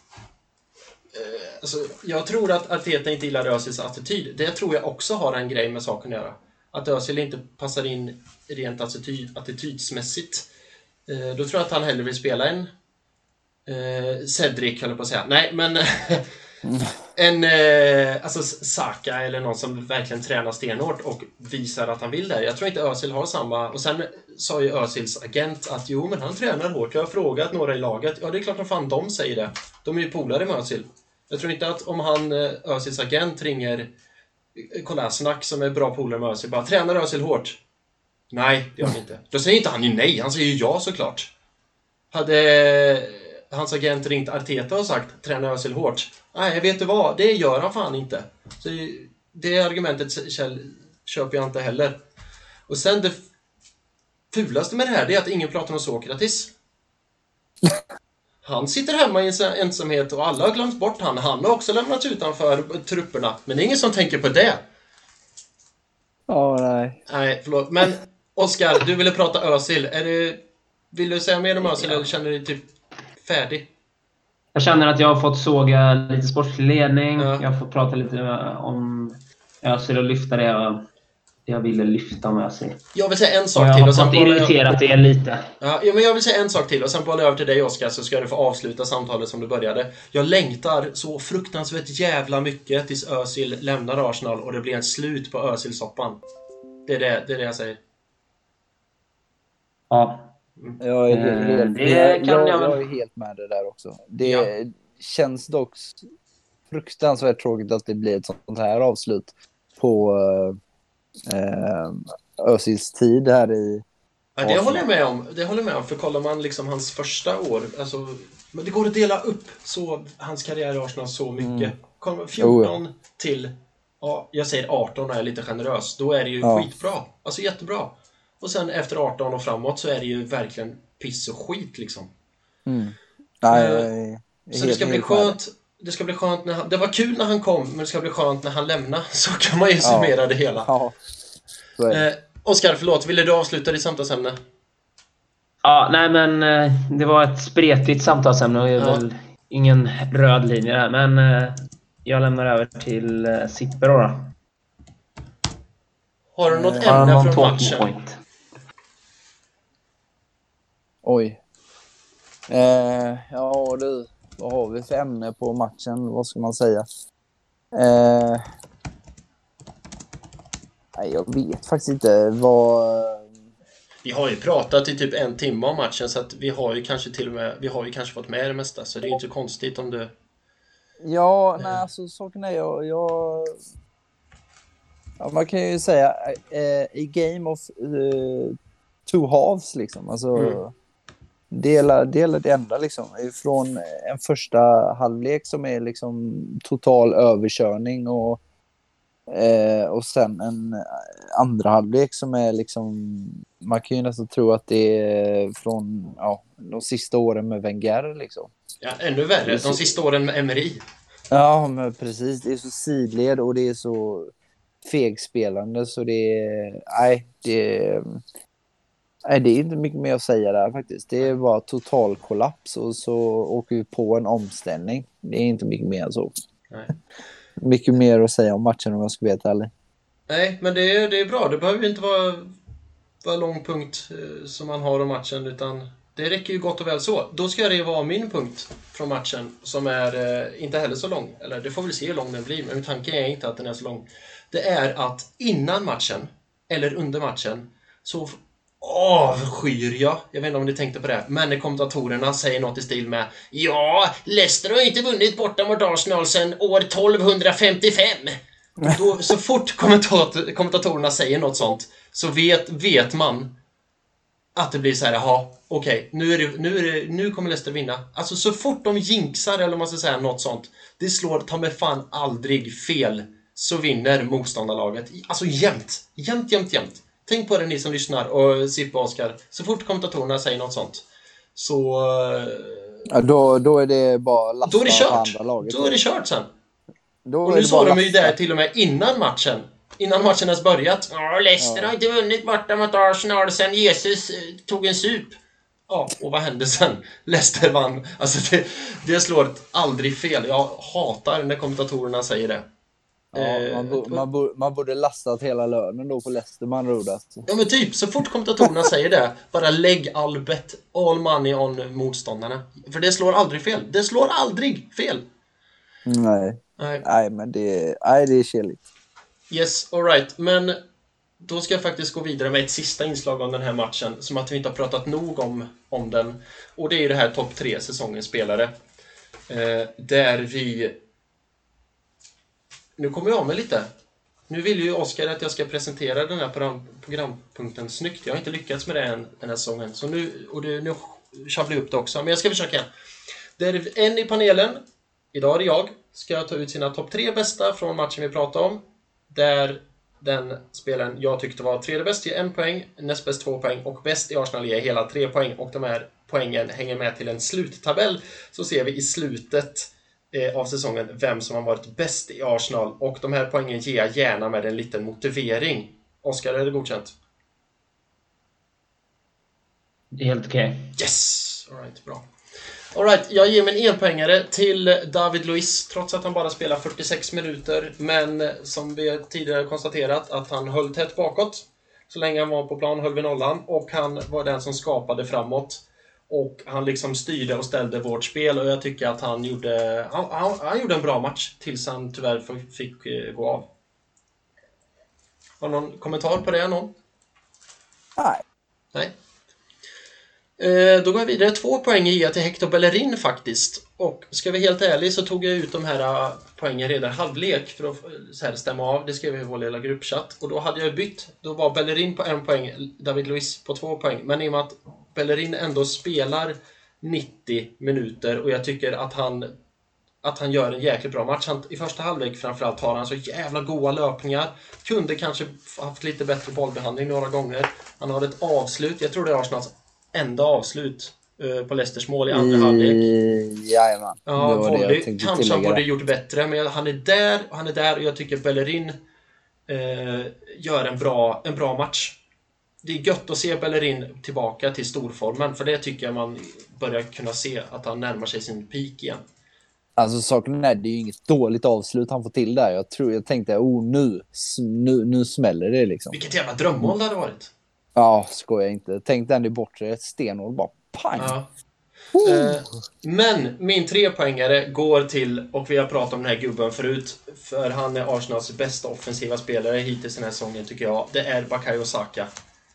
eh, alltså, jag tror att Arteta inte gillar Özils attityd. Det tror jag också har en grej med saken att göra. Att Özil inte passar in rent attityd, attitydsmässigt. Eh, då tror jag att han hellre vill spela en eh, Cedric, höll jag på att säga. Nej, men en eh, alltså Saka eller någon som verkligen tränar stenhårt och visar att han vill det. Jag tror inte Özil har samma. Och sen sa ju Özils agent att jo, men han tränar hårt. Jag har frågat några i laget. Ja, det är klart att fan de säger det. De är ju polare med Özil. Jag tror inte att om han, Özils agent, ringer Kolasinac som är bra polare med Özil, bara tränar Özil hårt. Nej, det gör han inte. Då säger inte han ju nej, han säger ju ja såklart. Hade hans agent ringt Arteta och sagt tränar Özil hårt? Nej, jag vet du vad, det gör han fan inte. Så det argumentet Kjell, köper jag inte heller. Och sen det fulaste med det här, det är att ingen pratar om Sokratis. Han sitter hemma i en ensamhet och alla har glömt bort han. Han har också lämnats utanför trupperna. Men det är ingen som tänker på det. Ja, oh, nej. Nej, förlåt. Men Oskar, du ville prata Özil. Är det, vill du säga mer om Özil eller känner du dig typ färdig? Jag känner att jag har fått såga lite sportledning. Ja. Jag har fått prata lite om Özil och lyfta det och jag ville lyfta med sig. Jag vill säga en sak jag till. Jag och sen har fått irriterat det lite. Ja, men jag vill säga en sak till. Och sen bollar jag över till dig, Oskar, så ska du få avsluta samtalet som du började. Jag längtar så fruktansvärt jävla mycket tills Özil lämnar Arsenal och det blir en slut på Özil-soppan. Det är det, det är det jag säger. Ja. Mm. Jag, är helt, det jag, kan jag, jag, jag är helt med det där också. Det ja. känns dock fruktansvärt tråkigt att det blir ett sånt här avslut på Eh, Özils tid här i ja, det håller jag med om. Det håller jag med om. För kollar man liksom hans första år, alltså, men det går att dela upp så hans karriär i Arsenal så mycket. Mm. Kommer fjorton oh, ja. till ja, jag säger arton och är lite generös. Då är det ju ja. skitbra. Alltså jättebra. Och sen efter arton och framåt så är det ju verkligen piss och skit liksom. Mm. Nej, uh, så det ska bli skönt. Det ska bli skönt när han, det var kul när han kom, men det ska bli skönt när han lämnar. Så kan man ju summera ja. det hela. Ja. Eh, Oskar, förlåt, ville du avsluta ditt samtalsämne? Ja, nej men eh, det var ett spretigt samtalsämne och det är ja. väl ingen röd linje där. Men eh, jag lämnar över till eh, Sipper då, då. Har du något ämne någon från matchen? Point? Oj. Eh, ja, du. Vad har vi för ämne på matchen? Vad ska man säga? Eh, nej, jag vet faktiskt inte vad... Vi har ju pratat i typ en timme om matchen så att vi har ju kanske till och med vi har ju kanske fått med det mesta så det är ju inte så konstigt om du... Ja, nej alltså saken är jag... jag... Ja, man kan ju säga eh, i game of uh, two halves liksom. Alltså... Mm. Dela, dela det enda liksom. Från en första halvlek som är liksom total överkörning och, eh, och sen en andra halvlek som är liksom, man kan ju nästan tro att det är från ja, de sista åren med Wenger liksom. Ja, ännu värre. De sista åren med Emery. Ja, men precis. Det är så sidled och det är så fegspelande så det är, nej, det är... Nej, det är inte mycket mer att säga där faktiskt. Det är bara total kollaps och så åker vi på en omställning. Det är inte mycket mer än så. Nej. Mycket mer att säga om matchen om jag ska veta ärlig. Nej, men det är, det är bra. Det behöver ju inte vara, för lång punkt eh, som man har om matchen, utan det räcker ju gott och väl så. Då ska det vara min punkt från matchen som är eh, inte heller så lång. Eller det får vi se hur lång den blir, men tanken är inte att den är så lång. Det är att innan matchen, eller under matchen, så avskyr jag, jag vet inte om ni tänkte på det, men när kommentatorerna säger något i stil med ja, Leicester har inte vunnit borta mot Arsenal sedan år tolv femtiofem. Då, så fort kommentator, kommentatorerna säger något sånt, så vet, vet man att det blir så här, jaha, okej, okay, nu, är det, nu, är det, nu kommer Leicester vinna. Alltså så fort de jinxar, eller man ska säga något sånt, det slår ta med fan aldrig fel, så vinner motståndarlaget. Alltså jämt, jämt, jämt, jämt. Tänk på det ni som lyssnar, och Sipp och Oskar. Så fort kommentatorerna säger något sånt, så... Ja, då, då är det bara lasta då är det kört. Andra laget. Då är det kört sen. Då och nu sa de ju där till och med innan matchen. Innan matchen ens börjat. Ja, Leicester ja. har inte vunnit borta mot Arsenal sen Jesus tog en sup. Ja, och vad hände sen? Leicester vann. Alltså det, det slår aldrig fel. Jag hatar när kommentatorerna säger det. Ja, man, bo, man, bo, man borde lastat hela lönen då på Leicester, man rodat. Ja men typ, så fort kommentatorerna säger det, bara lägg all bet, all money on motståndarna. För det slår aldrig fel. Det slår aldrig fel. Nej. Nej, nej men det, nej, det är keligt. Yes, all right. Men då ska jag faktiskt gå vidare med ett sista inslag om den här matchen, som att vi inte har pratat nog om, om den. Och det är det här topp tre säsongens spelare. Eh, där vi... Nu kommer jag av mig lite. Nu vill ju Oskar att jag ska presentera den här program, programpunkten snyggt. Jag har inte lyckats med det än den här säsongen. Så nu, och det, nu sjabblar jag upp det också. Men jag ska försöka. Det är en i panelen. Idag är det jag. Ska ta ut sina topp tre bästa från matchen vi pratade om. Där den spelaren jag tyckte var tredje bäst ger en poäng. Näst bäst två poäng. Och bäst i Arsenal ger hela tre poäng. Och de här poängen hänger med till en sluttabell. Så ser vi i slutet av säsongen vem som har varit bäst i Arsenal, och de här poängen ger jag gärna med en liten motivering. Oskar, är det godkänt? Det är helt okej. Okay. Yes! All right, bra. All right, jag ger min enpoängare till David Luiz, trots att han bara spelar fyrtiosex minuter, men som vi tidigare konstaterat att han höll tätt bakåt. Så länge han var på plan höll vi nollan, och han var den som skapade framåt. Och han liksom styrde och ställde vårt spel, och jag tycker att han gjorde han, han, han gjorde en bra match tills han tyvärr fick uh, gå av. Har någon kommentar på det? Någon? Nej. Nej. Eh, då går jag vidare. Två poäng i till Hector Bellerin faktiskt. Och ska vi helt ärlig så tog jag ut de här poängen redan halvlek för att så här, stämma av. Det skrev vi i vår lilla gruppchatt. Och då hade jag bytt. Då var Bellerin på en poäng, David Luiz på två poäng. Men i och med att Bellerin ändå spelar nittio minuter, och jag tycker att han att han gör en jäkligt bra match. Han, i första halvlek framförallt har han så jävla goda löpningar. Kunde kanske haft lite bättre bollbehandling några gånger. Han har ett avslut. Jag tror det är Arsenals enda avslut uh, på Leicesters mål i andra halvlek. Jajamän. Ja, volley. Kanske han borde gjort bättre, men han är där och han är där, och jag tycker Bellerin uh, gör en bra, en bra match. Det är gött att se Bellerin tillbaka till storformen, för det tycker jag man börjar kunna se att han närmar sig sin peak igen. Alltså saken är, det är ju inget dåligt avslut han får till där. Jag tror jag tänkte, oh nu nu, nu smäller det liksom. Vilket jävla drömmål det hade varit. Ja, skojar inte. Tänk den i bortre, ett stenhål bara pang. Ja. Eh, men min trepoängare går till, och vi har pratat om den här gubben förut, för han är Arsenals bästa offensiva spelare hittills den här säsongen tycker jag. Det är Bukayo Saka.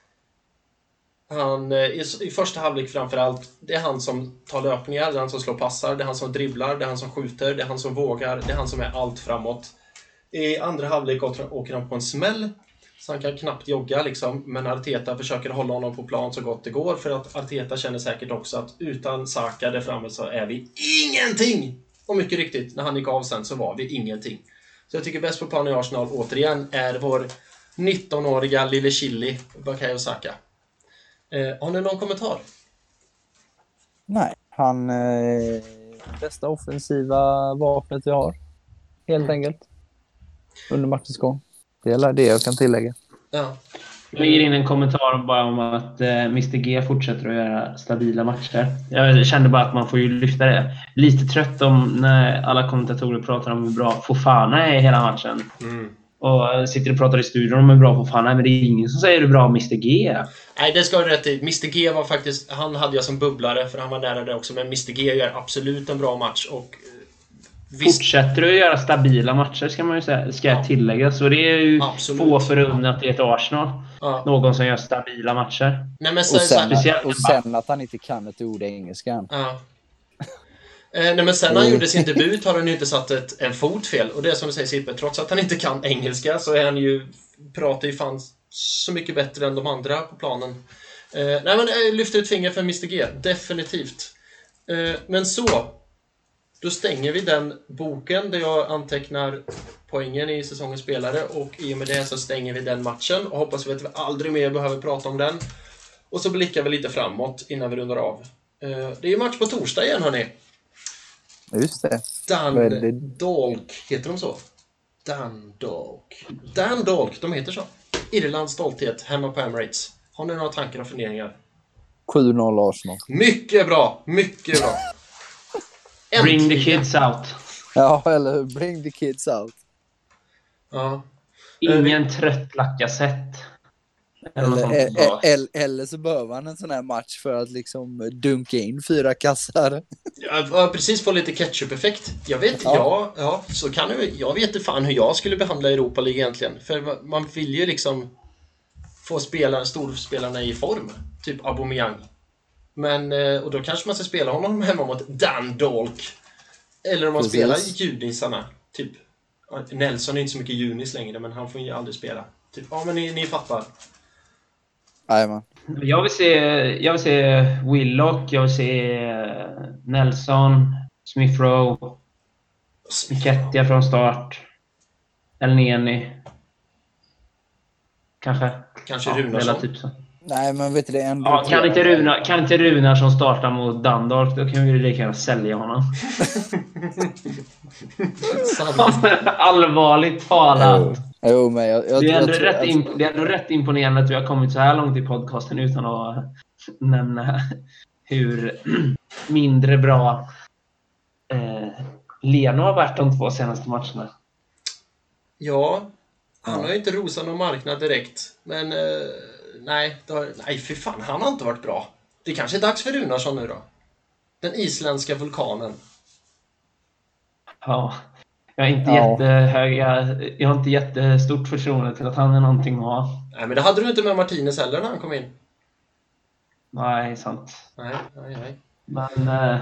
Han, i, i första halvlek framförallt, det är han som tar löpningar, det är han som slår passar, det är han som dribblar, det är han som skjuter, det är han som vågar, det är han som är allt framåt. I andra halvlek åker han på en smäll, så han kan knappt jogga liksom, men Arteta försöker hålla honom på plan så gott det går, för att Arteta känner säkert också att utan Saka där framme så är vi ingenting! Och mycket riktigt, när han gick av sen så var vi ingenting. Så jag tycker bäst på plan i Arsenal återigen är vår nittonåriga lille chili Bukayo Saka. Eh, har ni någon kommentar? Nej, han är eh, bästa offensiva vapnet vi har. Helt mm. enkelt. Under matchens gång. Det är det jag kan tillägga. Ja. Jag lägger in en kommentar bara om att eh, mister G fortsätter att göra stabila matcher. Jag kände bara att man får ju lyfta det. Lite trött om när alla kommentatorer pratar om hur bra Fofana är i hela matchen. Mm. och sitter och pratar i studion om är bra på fan. Nej, men det är ingen som säger du är bra mister G. Nej, det ska du rätt i. mister G var faktiskt, han hade jag som bubblare för han var nära det också, men mister G gör absolut en bra match och visst... Fortsätter du att göra stabila matcher ska man ju säga, ska jag tillägga. Så det är ju absolut få förunnat i ett Arsenal. Ja. Någon som gör stabila matcher. Nej, men så, och, sen, att, och sen att han inte kan ett ord engelskan. Ja. Eh, nej, men sen när han gjorde sin debut har han ju inte satt ett, en fot fel. Och det är som du säger Sippe, trots att han inte kan engelska så är han ju, pratar ju fan så mycket bättre än de andra på planen. Eh, nej men jag lyfter ett finger för mister G, definitivt. Eh, men så, då stänger vi den boken där jag antecknar poängen i säsongens spelare. Och i och med det så stänger vi den matchen och hoppas vi att vi aldrig mer behöver prata om den. Och så blickar vi lite framåt innan vi rundar av. Eh, det är ju match på torsdag igen hörni. Just det. Dundalk, heter de så? Dundalk. Dundalk, de heter så. Irlands stolthet, hemma på Emirates. Har ni några tankar och funderingar? sju noll Arsenal. Mycket bra, mycket bra. Bring the kids out. Ja, eller hur? Bring the kids out. Ja. Ingen trött Lacazette. Eller, eller, eller så behöver han en sån här match för att liksom dunka in fyra kassar. Ja, precis, få lite ketchup-effekt. Jag vet, ja. Ja, ja, så kan jag, jag vet inte fan hur jag skulle behandla Europa League egentligen. För man vill ju liksom få spela, storspelarna i form. Typ Aubameyang. Men, och då kanske man ska spela honom hemma mot Dundalk. Eller om man precis. Spelar junisarna. Typ, Nelson är inte så mycket junis längre, men han får ju aldrig spela. Typ, ja men ni, ni fattar. Jajamän. Jag vill se, jag vill se Willock, jag vill se Nelson, Smith Rowe, Nketiah från start, Elneny. Kanske. Kanske ja, Runarsson. Typ så. Nej, men vet du det ändå. Ja, kan inte Runar, kan inte Runar som startar mot Dundalk, då kan vi lika gärna sälja honom. Allvarligt talat. Jo, men jag, jag, det, är ändå jag, rätt jag, imp- det är ändå rätt imponerande att vi har kommit så här långt i podcasten utan att nämna hur mindre bra eh, Leno har varit de två senaste matcherna. Ja, han har ju inte rosat någon marknad direkt. Men eh, nej, har, nej för fan, han har inte varit bra. Det kanske är dags för Runarsson nu då. Den isländska vulkanen. Ja. Jag är inte ja. jättehöga, jag har inte jättestort förtroende till att han är någonting att ha. Nej, men det hade du inte med Martinez heller när han kom in. Nej, sant. Nej, nej, nej. Men äh,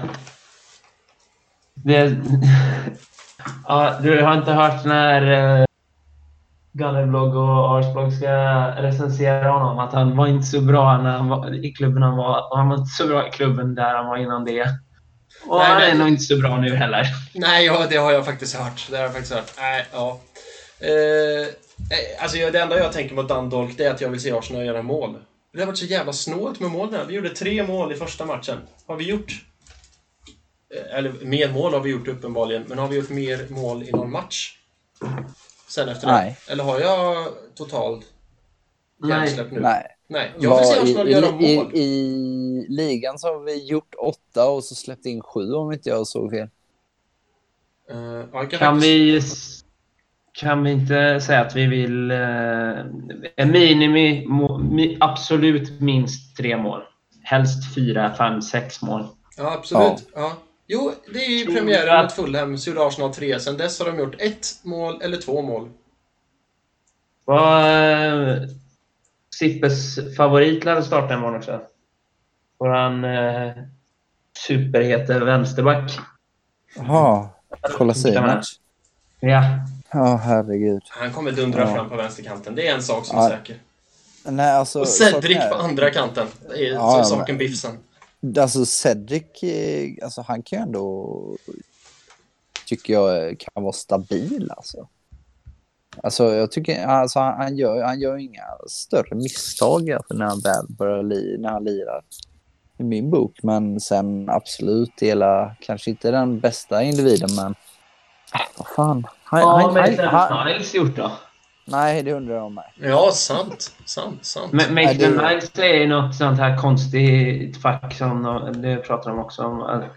det, ja, du har inte hört när äh, Gunnerblogg och Arsblogg ska recensera honom att han var inte så bra när han var i klubben han var, och han var inte så bra i klubben där han var innan det. Och nej, han är det... nog inte så bra nu heller. Nej, ja, det har jag faktiskt hört. Det har jag faktiskt hört. Nej, ja. Eh, alltså, det enda jag tänker mot Dundalk det är att jag vill se Arsenal göra mål. Det har varit så jävla snålt med mål nu. Vi gjorde tre mål i första matchen. Har vi gjort... Eller mer mål har vi gjort uppenbarligen. Men har vi gjort mer mål i någon match? Sen efter nej. Det? Eller har jag totalt hjärnsläpp nu? Nej. Nej, jag vill se Arsenal i, göra mål. I, I, I ligan så har vi gjort åtta och så släppt in sju om inte jag såg fel. Uh, ja, kan kan, vi, kan vi inte säga att vi vill uh, en minimi, mi, absolut minst tre mål. Helst fyra, fem, sex mål. Ja, absolut. Ja. Ja. Jo, det är ju premiären mot Fulham, så gjorde Arsenal tre. Sen dess har de gjort ett mål eller två mål. Vad... Uh, Sippes favorit lär starta imorgon också. Våran eh, superhete vänsterback. Jaha, kolla sig. Ja. Ja, herregud. Han kommer dundra ja. fram på vänsterkanten. Det är en sak som är ja. säker. Nej, alltså, och Cedric på andra kanten. Det är ja, så saken biffsen. Alltså Cedric, alltså, han kan ju ändå, tycker jag, kan vara stabil alltså. Alltså jag tycker alltså han, han gör han gör inga större misstag alltså, när han väl börjar li, när han lirar i min bok, men sen absolut hela kanske inte den bästa individen, men äh, vad fan. Han, ja, han, men han, Niles gjort då? Nej, det undrar jag om mig. Ja, sant, sant, sant. Men Maitland Niles är något sånt här konstigt fack som du pratar om också om.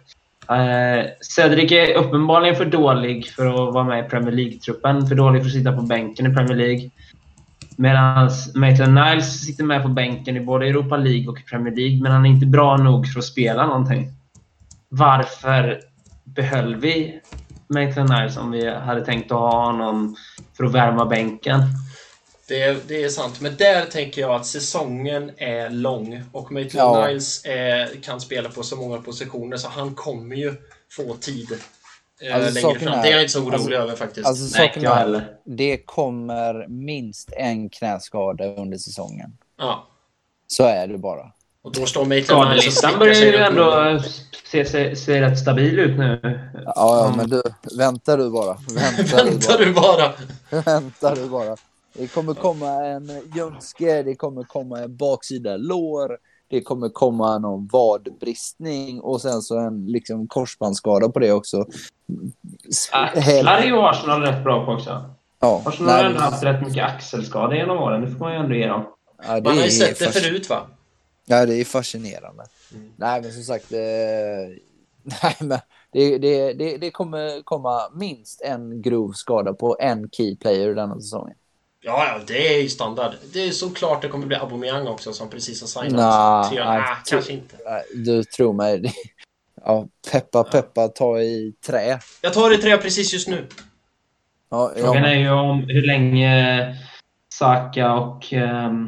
Eh, Cedric är uppenbarligen för dålig för att vara med i Premier League-truppen. För dålig för att sitta på bänken i Premier League. Medan Maitland Niles sitter med på bänken i både Europa League och Premier League. Men han är inte bra nog för att spela någonting. Varför behöll vi Maitland Niles om vi hade tänkt att ha honom för att värma bänken? Det, det är sant, men där tänker jag att säsongen är lång och Maitland Ja. Niles är, kan spela på så många positioner så han kommer ju få tid eh, Alltså, längre saken fram. är- Det är jag inte så orolig alltså- över faktiskt. Alltså Nej, saken jag är, heller. det kommer minst en knäskada under säsongen. Ja. Så är det bara. Och då står Maitland Niles och Skadelistan slickar börjar sig ju runt ändå munnen. se, se, se rätt stabil ut nu. Ja, ja Mm. men du, vänta du bara. Vänta, Väntar du du bara. bara. Vänta du bara. Det kommer komma en ljumske, det kommer komma en baksida lår, det kommer komma någon vadbristning och sen så en liksom korsbandsskada på det också. Axlar är ju Arsenal rätt bra på också. Ja, Arsenal har nej, ändå haft rätt mycket axelskador genom åren. Det får man ju ändå ge dem. ja, det Man har ju är sett det fasc- förut va? Ja, det är fascinerande. Mm. Nej, men som sagt, eh, nej, men det, det, det, det kommer komma minst en grov skada på en key player denna säsongen. Ja, ja, det är ju standard. Det är såklart det kommer bli Aubameyang också som precis har signat. Nah, Till- nej, ah, kanske inte. Nej, du tror mig. Det, ja, peppa, peppa, ta i trä. Jag tar det tre precis just nu. Ja, Frågan ja. är ju om hur länge Saka och um,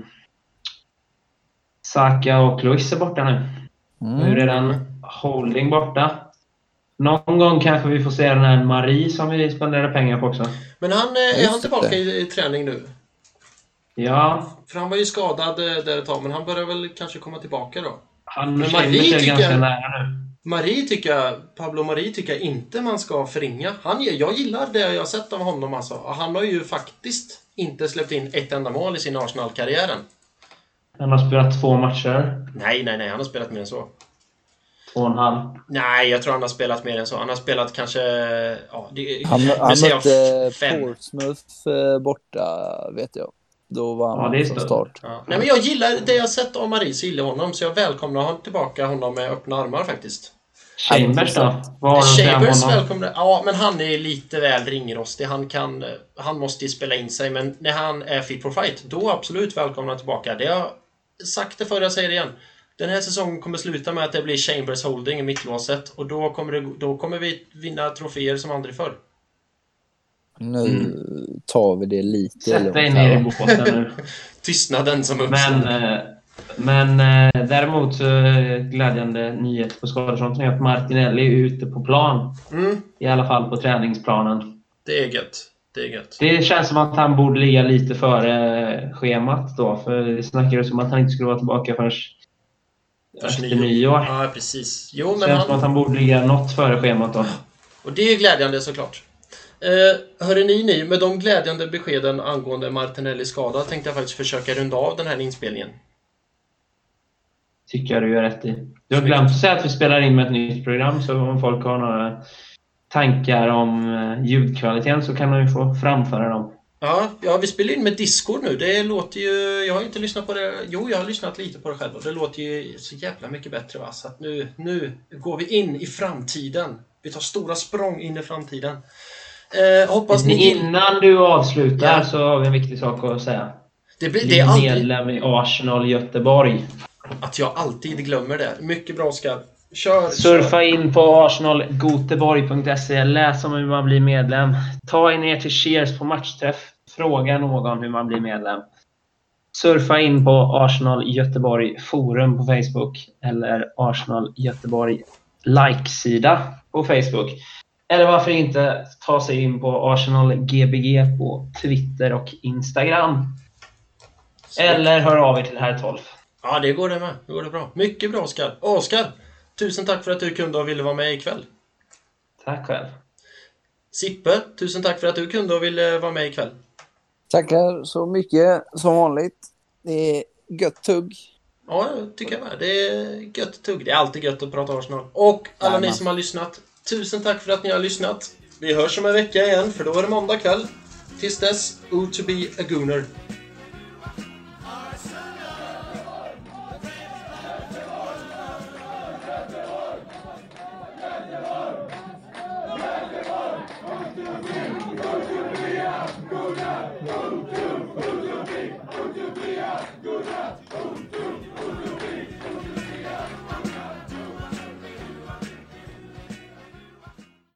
Saka och Luis är borta nu. Mm. Nu är den Holding borta. Någon gång kanske vi får se den här Marie som vi spenderar pengar på också. Men han, eh, är Just han tillbaka det. i, i träning nu? Ja, För han var ju skadad eh, där ett tag, men han börjar väl kanske komma tillbaka då. han Men och Marie Chambers är tycker ganska jag- nära nu. Marie tycker jag, Pablo Marie tycker jag inte man ska förringa. Han, jag gillar det jag har sett av honom alltså. Han har ju faktiskt inte släppt in ett enda mål i sin Arsenal-karriären. Han har spelat två matcher. Nej, nej, nej, han har spelat mer än så. Två och en halv. Nej, jag tror han har spelat mer än så. Han har spelat kanske... Ja, det, Han, nu han säger jag mötte fem. Portsmouth eh, borta, vet jag. Då var Ja, han det är från stort. start. Ja. Nej, men jag gillar det jag har sett av Marie, så gillar honom. Så jag välkomnar honom tillbaka honom med öppna armar faktiskt. Chambers då? Vad har du att säga om Chambers honom? välkomnar. Ja, men han är lite väl ringrostig. Han kan... Han måste ju spela in sig, men när han är fit for fight, då absolut välkomna tillbaka. Det har jag sagt det förr, jag säger det igen. Den här säsongen kommer sluta med att det blir Chambers Holding i mittlåset. Och då kommer, det, då kommer vi vinna troféer som aldrig förr. Nu Mm. tar vi det lite Sätt dig lugnt ner här, i va? båten nu. Tystnaden som uppstår. Men, eh, men eh, däremot så eh, glädjande nyhet på skadefronten är att Martinelli är ute på plan. Mm, I alla fall på träningsplanen. det är gött. Det är gött. Det känns som att han borde ligga lite före schemat då. För det snackades om att han inte skulle vara tillbaka förrän efter nyår. Ja, precis. Jo, Det men känns som han... att han borde ligga något före schemat då. Och det är glädjande såklart. Eh, hörde ni, ni, med de glädjande beskeden angående Martinelli skada tänkte jag faktiskt försöka runda av den här inspelningen. Tycker jag du gör rätt i. Du har glömt att säga att vi spelar in med ett nytt program, så om folk har några tankar om eh, ljudkvaliteten så kan de ju få framföra dem. Ja, ja, vi spelar in med Discord nu. Det låter ju... Jag har inte lyssnat på det... Jo, jag har lyssnat lite på det själv och det låter ju så jävla mycket bättre, va? Så att nu, nu går vi in i framtiden. Vi tar stora språng in i framtiden. Eh, hoppas ni... Innan du avslutar Ja. så har vi en viktig sak att säga. Det, blir, det Bli är alltid... medlem i Arsenal Göteborg. Att jag alltid glömmer det. Mycket bra, Oskar. Kör, Surfa kör. in på arsenal goteborg punkt se. Läs om hur man blir medlem. Ta er ner till Cheers på matchträff. Fråga någon hur man blir medlem. Surfa in på Arsenal Göteborg forum på Facebook. Eller Arsenal Göteborg like-sida på Facebook. Eller varför inte ta sig in på Arsenal G B G på Twitter och Instagram. Eller hör av er till herr tolv. Ja, det går det med. Det går det bra. Mycket bra, Oskar. Oskar, tusen tack för att du kunde och ville vara med ikväll. Tack själv. Sippe, tusen tack för att du kunde och ville vara med ikväll. Tackar så mycket som vanligt. Det är gött tugg. Ja, jag tycker jag med. Det är gött tugg. Det är alltid gött att prata Arsenal. Och alla Jajamän. ni som har lyssnat, tusen tack för att ni har lyssnat. Vi hörs om en vecka igen, för då är det måndag kväll. Tills dess, O to be a gooner. Arsenal.